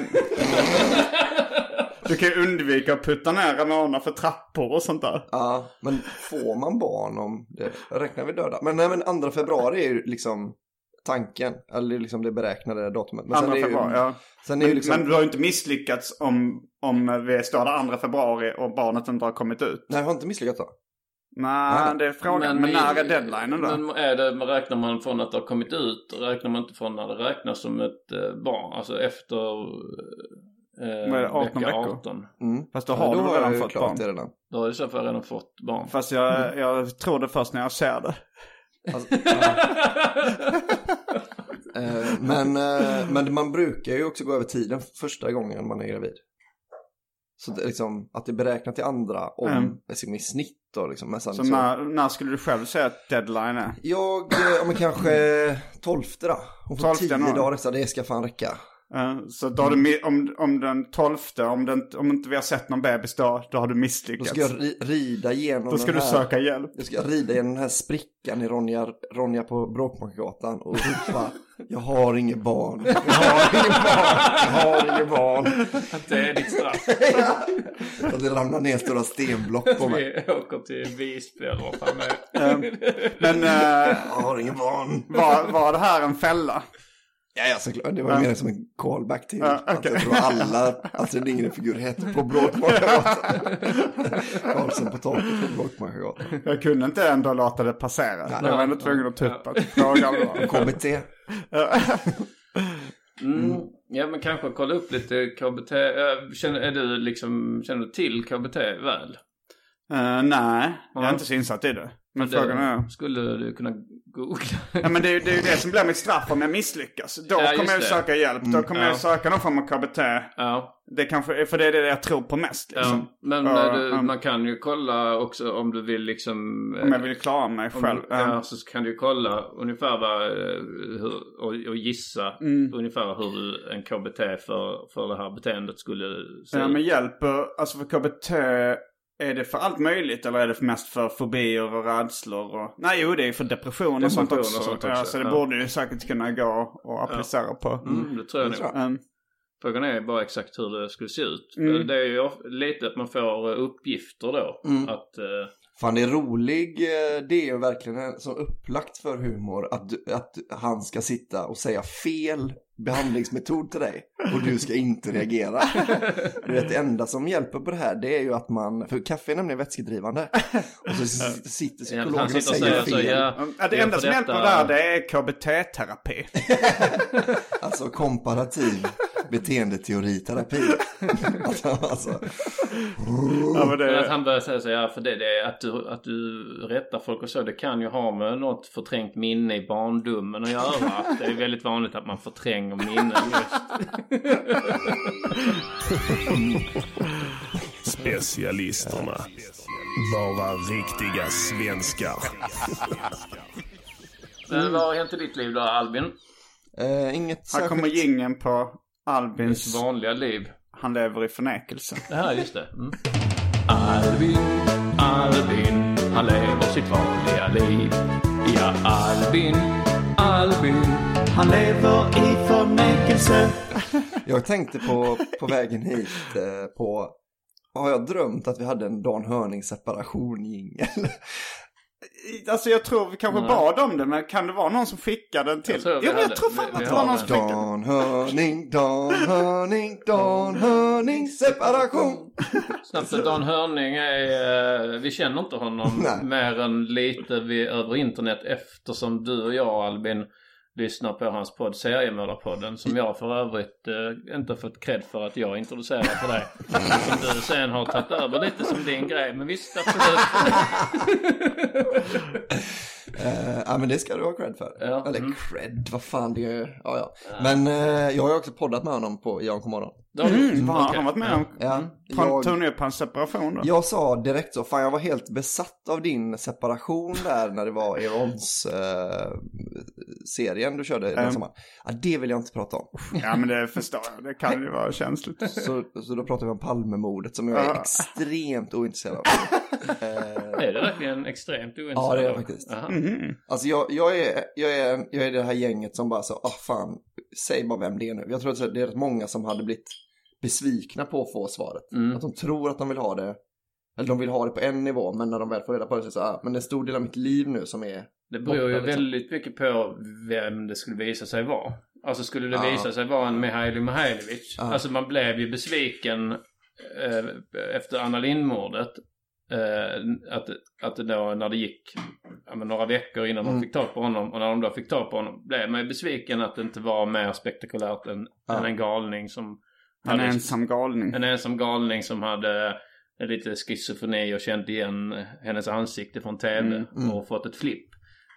Du kan ju undvika att putta ner Ramona för trappor och sånt där. Ja, men får man barn om det räknar vi döda. Men nej, men andra februari är ju liksom tanken, eller liksom det beräknade datumet. Men andra sen är februari, ju, ja. Sen men, är ju liksom... men du har ju inte misslyckats om, om vi står där andra februari och barnet inte har kommit ut. Nej, jag har inte misslyckats då. Nej, Nej, det är frågan. Men, men när är deadlinen då? Men är det, räknar man från att det har kommit ut? Räknar man inte från när det räknas som ett eh, barn? Alltså efter eh, arton vecka veckor. arton. Mm. Fast då har ja, då du redan fått barn. Det redan. Då har du i så fall redan fått barn. Fast jag, mm. jag tror det först när jag ser det. Alltså, ja. men, men man brukar ju också gå över tiden första gången man är gravid. Så det, liksom, att det beräknar till andra om mm. liksom, i snitt då, liksom. Men sen, så, så när, när skulle du själv säga att deadline är? Jag, om kanske tolfte då. Om får tio dagar extra, det ska fan räcka. Uh, så då har du, om, om den tolfte, om, den, om inte vi har sett någon bebis då, då har du misslyckats. Då ska jag ri, rida igenom Då ska den du här, söka hjälp. Då ska jag rida igenom den här sprickan i Ronja, Ronja på Bråkmakargatan och ropa: jag har inget barn. Jag har inget barn. Jag har inget barn. Det är ditt straff. Så det ramlar ner stora stenblock på mig. Vi åker till Visby eller vad fan är. um, Men uh, jag har inget barn. Var, var det här en fälla? Ja, ja, såklart. Det var ja. mer som en callback till ja, okay. att jag tror alla Astrid Lindgren-figur heter på Bråkmakargatan. Karlsson på taket på Bråkmakargatan. Jag kunde inte ändå låta det passera. Ja, jag var ändå tvungen att tuppa. Ja. K B T. Mm. Ja, men kanske kolla upp lite K B T. Känner, är du liksom, känner du till K B T väl? Uh, nej, jag är inte så insatt i det. Men det, frågan är... Skulle du kunna googla? Ja, men det är, det är ju det som blir mitt straff om jag misslyckas. Då ja, kommer jag söka hjälp. Då kommer mm, jag ja. söka någon form av K B T. Ja. Det kanske, för det är det jag tror på mest. Liksom. Ja. Men uh, du, um, man kan ju kolla också om du vill liksom... Om jag vill klara mig själv. Du, ja, så kan du kolla ungefär vad, hur, och, och gissa mm. ungefär hur en K B T för, för det här beteendet skulle se. Ja, men hjälper, alltså för K B T... Är det för allt möjligt eller är det mest för fobier och rädslor? Och... Nej, jo, det är för depression och sånt också. Och sånt också. Ja, så det ja. borde ju säkert kunna gå och applicera ja. på. Mm, det tror jag nog. Um, Frågan är bara exakt hur det skulle se ut. Mm. Det är ju lite att man får uppgifter då. Mm. Att... Uh... Fan, det är rolig, det är ju verkligen som upplagt för humor att, du, att han ska sitta och säga fel behandlingsmetod till dig och du ska inte reagera. Du vet, det enda som hjälper på det här, det är ju att man, för kaffe är nämligen vätskedrivande och så sitter psykologen och säger fel. Så, ja, ja, det enda som hjälper där, det är K B T-terapi. Alltså komparativ beteendeteoriterapi. alltså, alltså. Ja, men det... Att han börjar säga så, ja, för det, det är att du, att du rättar folk och så, det kan ju ha med något förträngt minne i barndomen att göra. Det är väldigt vanligt att man förtränger minnen just. Specialisterna. Bara riktiga svenskar. Men vad har hänt i ditt liv då, Albin? Uh, inget Här särskilt... kommer jingeln på Albins vanliga liv. Han lever i förnekelse. Det här, just det. Mm. Albin, Albin, han lever sitt vanliga liv. Ja, Albin, Albin, han lever i förnekelse. Jag tänkte på, på vägen hit eh, på, har jag drömt att vi hade en Dan Hörning-separation-jingel? Alltså jag tror vi kanske Nej. bad om det, men kan det vara någon som skickade den till? Jo, men jag tror fan att det var någon som skickade. Dan Hörning, Dan Hörning, Dan Hörning, separation. Snabbt, Dan Hörning är, vi känner inte honom Nej. mer än lite vi, över internet, eftersom du och jag, Albin, lyssnar på hans podd Seriemördarpodden, som jag för övrigt eh, inte fått cred för att jag introducerar för dig. Som du sen har tagit över lite som din grej, men visst, absolut. uh, ja, men det ska du ha cred för. Ja. Eller mm. cred, vad fan det är. Ja, ja. ja. Men uh, jag har ju också poddat med honom på Jan Komorron. Mm, mm, okay. Han varit med om ja. jag, tog ner på en separation då. Jag sa direkt så, fan jag var helt besatt av din separation där när det var Erons uh, serien du körde den sommaren. Ja, det vill jag inte prata om. Ja, men det förstår jag, det kan ju vara känsligt. Så, så då pratar vi om Palmemordet som jag är ja. extremt ointresserad av. uh, är det verkligen extremt ointresserad? Ja, det är jag faktiskt. Mm-hmm. Alltså jag, jag, är, jag, är, jag är det här gänget som bara så, ah fan, säg bara vem det är nu. Jag tror att det är rätt många som hade blivit besvikna på att få svaret. Mm. Att de tror att de vill ha det, eller de vill ha det på en nivå, men när de väl får reda på det så så ah, men det är en stor del av mitt liv nu som är det beror ju liksom. väldigt mycket på vem det skulle visa sig vara. Alltså skulle det ah. visa sig vara en Mihailo Mihailovic. Ah. Alltså man blev ju besviken eh, efter Anna Lindh-mordet. Eh, att, att då när det gick ja, men några veckor innan mm. de fick tag på honom, och när de då fick tag på honom blev man ju besviken att det inte var mer spektakulärt än, ah. än en galning som En ensam galning. En ensam galning som hade lite schizofreni och känt igen hennes ansikte från tv mm, mm. och fått ett flipp.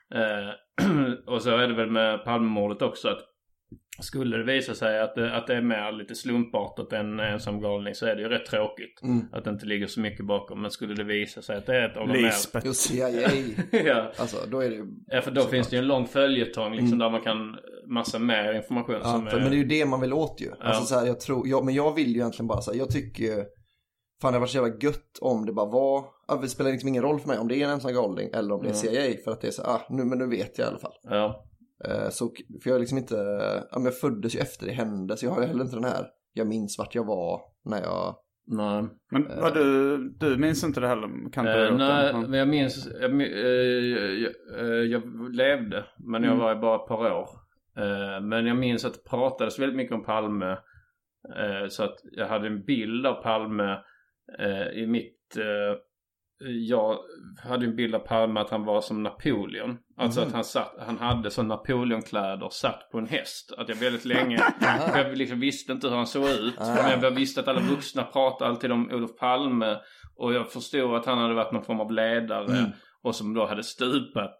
Eh, och så är det väl med Palmemordet också, att skulle det visa sig att det, att det är mer lite slumpartat än ensam galning, så är det ju rätt tråkigt mm. att det inte ligger så mycket bakom. Men skulle det visa sig att det är ett av de mer... Jo, C I A. ja. Alltså, då är det ju... Ja, för då finns det ju en lång följetong liksom, mm. där man kan massa mer information. Ja, som för, är... men det är ju det man vill åt ju. Ja. Alltså så här, jag tror... Ja, men jag vill ju egentligen bara så här, jag tycker ju... Fan, det var så jävla gött om det bara var... Ja, det spelar liksom ingen roll för mig om det är en ensam galning eller om det är C I A. För att det är så ah, nu, men nu vet jag i alla fall. Ja. Så, för jag är liksom inte, ja, men jag föddes ju efter det hände, så jag har heller inte den här, jag minns vart jag var när jag... Nej. Men äh, vad du, du minns inte det heller? Kan äh, nej, men jag minns, jag, jag, jag, jag levde, men jag mm. var bara ett par år. Men jag minns att det pratades väldigt mycket om Palme, så att jag hade en bild av Palme i mitt... Jag hade en bild av Palme att han var som Napoleon. Alltså mm. att han, satt, han hade sån Napoleonkläder, satt på en häst. Att jag väldigt länge, jag liksom visste inte hur han såg ut. Men jag visste att alla vuxna pratade alltid om Olof Palme. Och jag förstod att han hade varit någon form av ledare. Mm. Och som då hade stupat.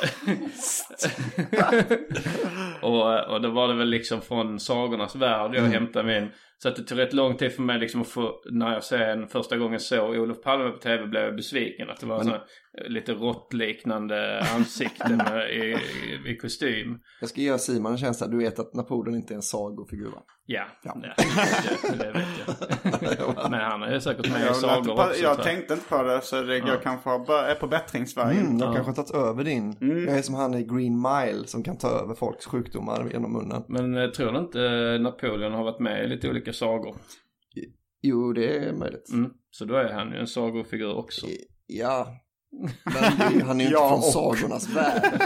och, och då var det väl liksom från sagornas värld jag mm. hämtade min. Så att det tog rätt lång tid för mig liksom att få, när jag sen första gången såg Olof Palme på tv, blev jag besviken. Att det var men... så lite råttliknande ansikten i, i, i kostym. Jag ska göra Simon en känsla. Du vet att Napoleon inte är en sagofigur, va? Ja, ja. ja det, det vet jag. Men han är säkert med i sagor på, också. Jag tänkte inte på det, så det, jag ja. kanske är på bättringsvägen. andningsvägen. Mm, de Ja. kanske har tagit över din. Mm. Jag är som han i Green Mile som kan ta över folks sjukdomar genom munnen. Men eh, tror du inte Napoleon har varit med i lite olika sagor? Jo, det är möjligt. Mm. Så då är han ju en sagofigur också. Ja, men det, han är ju inte Ja, från och- sagornas värld.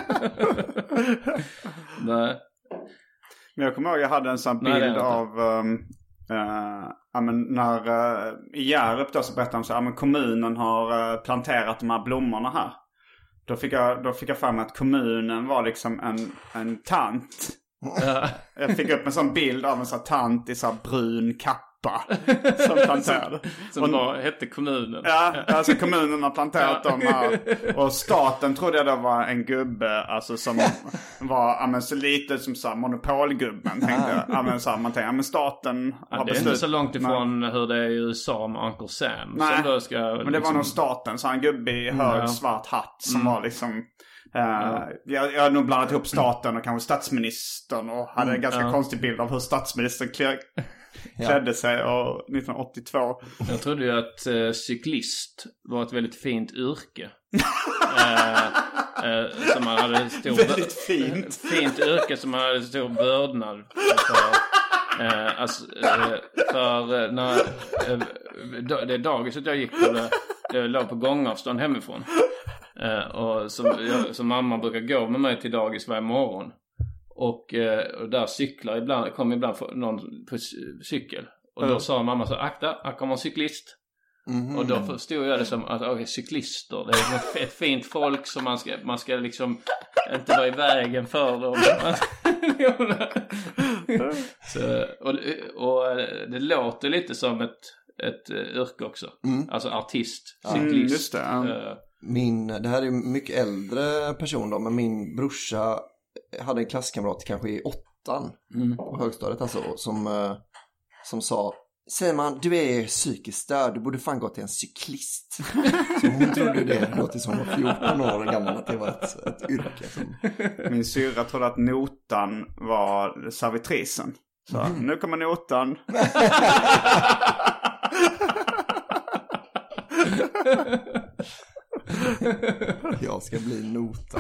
Nej. Men jag kommer ihåg jag hade en sån Nej, det är bild inte. av um, uh, ja, men när uh, i Hjärup då så berättade de så här, ja, men kommunen har uh, planterat de här blommorna här. Då fick jag, då fick jag fram att kommunen var liksom en, en tant. Ja. Jag fick upp en sån bild av en sån tant i så här brun kappa som planterade. Som Och- var, hette kommunen. Ja, alltså kommunen har planterat dem här. Och staten trodde jag då var en gubbe, alltså som var, ja men så lite som så här monopolgubben, tänkte jag. Ja men så här, man tänkte, ja men staten Ja, har det är beslut. inte så långt ifrån hur det är i U S A med Uncle Sam. Nej, som då ska, men det liksom... var nog staten, så en gubbe i hög Ja. svart hatt som Mm. var liksom... Uh, jag, jag har nog blandat ihop staten och kanske statsministern och hade en Mm, ganska ja. konstig bild av hur statsministern klä, klädde sig och nittonhundraåttiotvå. Jag trodde ju att eh, cyklist var ett väldigt fint yrke. eh, eh, som man hade stor... Väldigt fint. Fint yrke som man hade stor vördnad för. Eh, alltså, eh, för eh, när... Eh, det dagiset jag gick på, det, det låg på gångavstånd hemifrån. Eh, och som, jag, som mamma brukar gå med mig till dagis varje morgon. Och, eh, och där cyklar ibland, kom ibland någon på cykel. Och då Mm. sa mamma så, akta, här kommer en cyklist. Mm. Och då förstod jag det som att, okej, cyklister, det är ett fint folk som man ska, man ska liksom inte vara i vägen för dem. Så, och, och det låter lite som ett, ett yrke också. Mm. Alltså artist, Mm, cyklist. just det, ja. eh, Min, det här är en mycket äldre person då, men min brorsa hade en klasskamrat kanske i åttan Mm. på högstadiet alltså, som, eh, som sa, Simon, du är psykiskt störd, du borde fan gå till en cyklist. Så hon trodde det då tills hon var fjorton år gammal att det var ett, ett yrke. Som... Min syrra trodde att notan var servitrisen. Så Mm. nu kommer notan. Jag ska bli nota.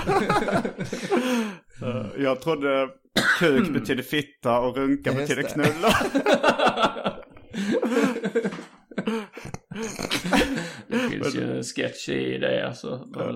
Uh, jag trodde kuk betyder fitta och runka Just betyder det. knulla. Det finns ju en sketch i det alltså.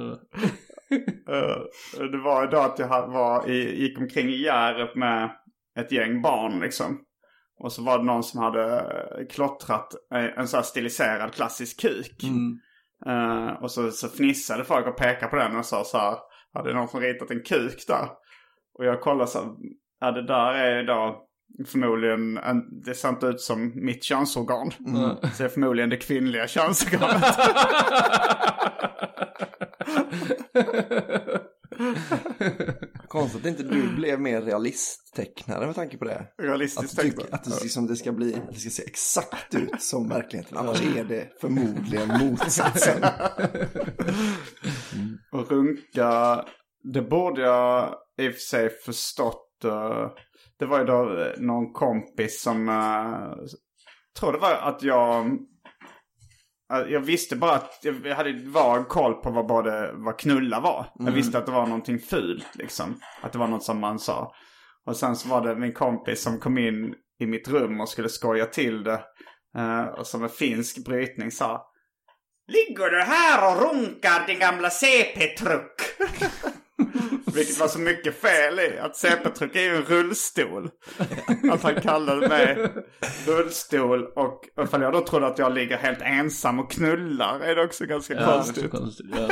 Uh, det var idag att jag var i, gick omkring i Hjärup med ett gäng barn liksom. Och så var det någon som hade klottrat en sån här stiliserad klassisk kuk. Mm. Uh, och så, så fnissade folk och pekade på den och sa så här, hade någon som ritat en kuk där? Och jag kollade så här, ja det där är då förmodligen, en, det ser inte ut som mitt könsorgan. Mm. Så det är förmodligen det kvinnliga könsorganet. Konstigt att inte du blev mer realisttäcknare med tanke på det. Realistiskt att, du tänkte. tycker att det, liksom, det ska bli, att det ska se exakt ut som verkligheten. Annars är det förmodligen motsatsen. Mm. Och runka, det borde jag i och för sig förstått. Uh, det var ju då någon kompis som, uh, tror det var att jag, uh, jag visste bara att jag hade vag koll på vad både vad knulla var. Mm. Jag visste att det var någonting fult liksom. Att det var något som man sa. Och sen så var det min kompis som kom in i mitt rum och skulle skoja till det. Uh, och som en finsk brytning sa: ligger du här och runkar din gamla C P-truck? Vilket var så mycket fel i. Att C P-truck är ju en rullstol. Att han kallade mig rullstol. Och ifall jag då trodde att jag ligger helt ensam och knullar, är det också ganska ja, konstigt. Det är konstigt ja.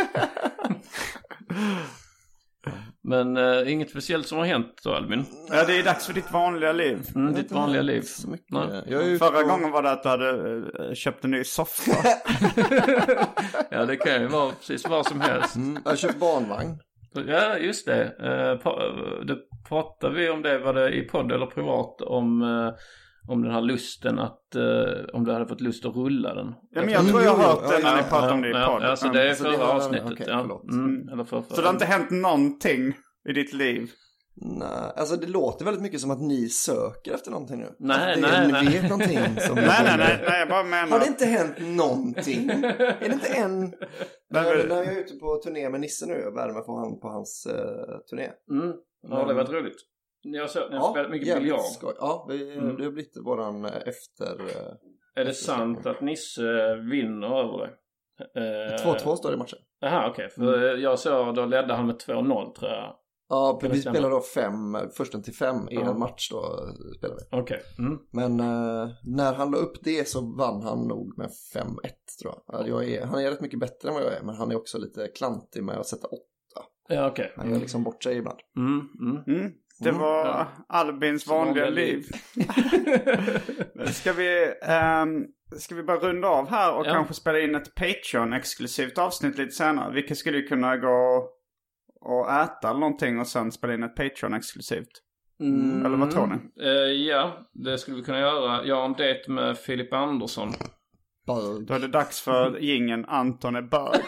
Men äh, inget speciellt som har hänt då, Albin? Ja, det är dags för ditt vanliga liv. Mm, ditt vanliga liv. Så mycket. Nej. Jag är Förra på... gången var det att du hade uh, köpt en ny soffa. Ja, det kan ju vara precis vad som helst. Mm, jag har köpt barnvagn. Ja, just det. Uh, pa- det pratade vi om det, var det i podd eller privat, om, uh, om den här lusten att, uh, om du hade fått lust att rulla den. Ja, men jag tror jag har hört det när Ja, ni ja, pratade om det i Ja, podd. alltså det är Alltså, det förra var- avsnittet. okej, ja. förlåt. Mm, eller för, för. Så det har inte hänt någonting i ditt liv? Nej, alltså det låter väldigt mycket som att ni söker efter någonting nu. Nej, att nej, ni nej. vet någonting som nej, nej, nej, nej, jag bara menar. Har det inte hänt någonting? Är det inte en... när, när jag är ute på turné med Nisse nu, jag värmer på, han, på hans uh, turné. Mm. Ja, det var roligt. Jag har ja, spelat mycket biljard. Ja, vi, mm. det har blivit våran efter... Uh, är det sant att Nisse vinner över dig? två två står det i matchen. Jaha, okej. Okay. För mm. jag såg, då ledde han med två noll tror jag. Ja, vi spelar då fem, försten till fem i ja. en match då spelar vi. Okej. Okay. Mm. Men uh, när han la upp det så vann han nog med fem ett tror jag. jag är, han är rätt mycket bättre än vad jag är, men han är också lite klantig med att sätta åtta. Ja, okej. Okay. Han gör liksom bort sig ibland. Mm, mm. Mm. Det var mm. Albins vanliga, vanliga liv. liv. ska, vi, um, ska vi bara runda av här och ja. kanske spela in ett Patreon-exklusivt avsnitt lite senare. Vilka skulle kunna gå och äta eller någonting och sen spela in ett Patreon-exklusivt? Mm. Eller vad tror ni? Uh, ja, det skulle vi kunna göra. Jag har en dejt med Filip Andersson. Bög. Då är det dags för gingen Anton är bög.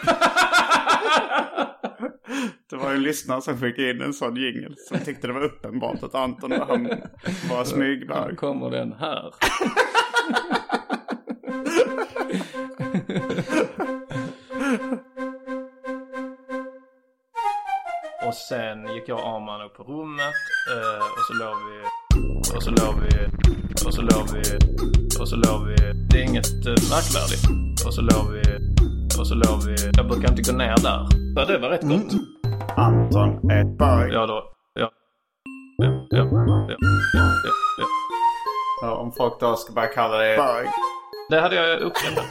Det var ju en lyssnare som fick in en sån jingle som tyckte det var uppenbart att Anton och han var smygbög. Nu kommer den här. Och sen gick jag och Arman upp på rummet och så låg vi och så låg vi och så låg vi och så låg vi det är inget märkvärdigt och så låg vi och så låg vi jag brukar inte gå ner där. Ja, det var rätt gott. Mm. Anton är bög. Ja då. Ja. Ja, ja, ja, ja, ja, ja. Ja, om folk då ska bara kalla det bög. Det hade jag uppskattat.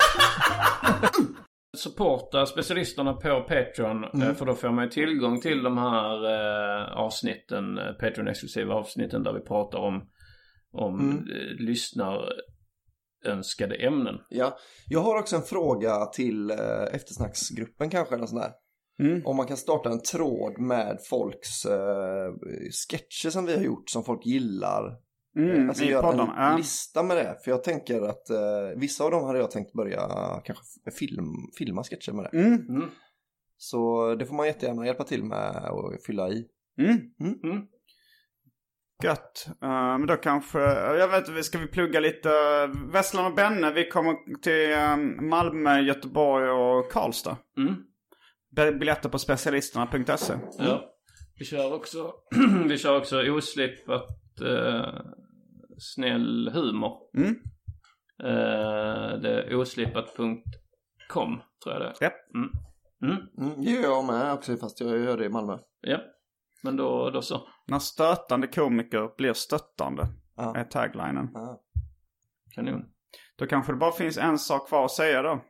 Supporta specialisterna på Patreon mm. för då får man ju tillgång till de här eh, avsnitten, Patreon-exklusiva avsnitten där vi pratar om om mm. eh, lyssnar önskade ämnen. Ja, jag har också en fråga till eh, eftersnacksgruppen kanske eller sån där. Mm. Om man kan starta en tråd med folks eh, sketcher som vi har gjort som folk gillar. Mm, alltså göra en ja. lista med det. För jag tänker att eh, vissa av dem hade jag tänkt börja kanske film, filma sketcher med det. Mm. Mm. Så det får man jättegärna hjälpa till med och fylla i. Mm. Mm. Mm. Gött. Uh, men då kanske, jag vet inte, ska vi plugga lite uh, Vesslan och Benne. Vi kommer till um, Malmö, Göteborg och Karlstad. Mm. Biljetter på specialisterna punkt se. Mm. Ja. Vi kör också vi kör också oslippat uh, snäll humor. Mm. Uh, det är oslippat punkt com tror jag det är. Yep. Mm. Mm. Mm, det gör jag med också fast jag gör det i Malmö. Ja. Men då, då så. När stötande komiker blir stöttande ja. är taglinen. Ja. Kanon. Då kanske det bara finns en sak kvar att säga då.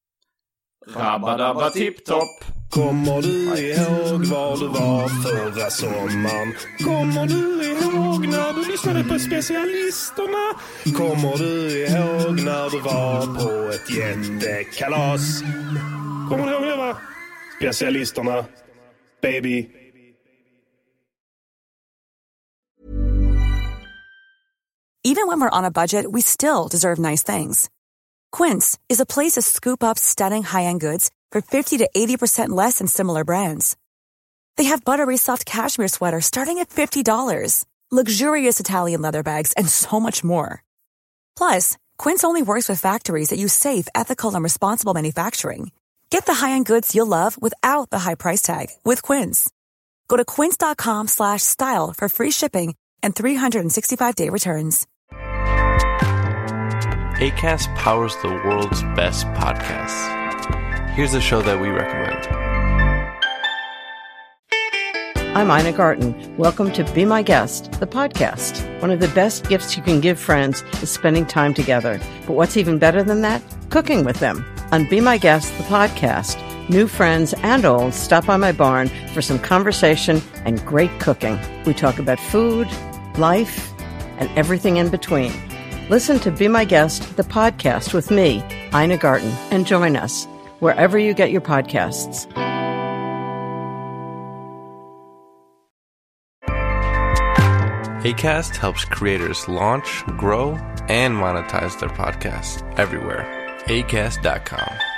Rabba tipptopp. Kommer du ihåg var du var förra sommaren? Kommer du ihåg när du lyssnade på specialisterna? Kommer du ihåg när du var på ett jättekalas? Kommer du ihåg det va? Specialisterna. Baby. Even when we're on a budget, we still deserve nice things. Quince is a place to scoop up stunning high-end goods for fifty to eighty percent less than similar brands. They have buttery soft cashmere sweaters starting at fifty dollars, luxurious Italian leather bags, and so much more. Plus, Quince only works with factories that use safe, ethical, and responsible manufacturing. Get the high-end goods you'll love without the high price tag with Quince. Go to quince.com slash style for free shipping and three sixty-five day returns. Acast powers the world's best podcasts. Here's a show that we recommend. I'm Ina Garten. Welcome to Be My Guest, the podcast. One of the best gifts you can give friends is spending time together. But what's even better than that? Cooking with them. On Be My Guest, the podcast, new friends and old stop by my barn for some conversation and great cooking. We talk about food, life, and everything in between. Listen to Be My Guest, the podcast with me, Ina Garten, and join us wherever you get your podcasts. Acast helps creators launch, grow, and monetize their podcasts everywhere. Acast dot com.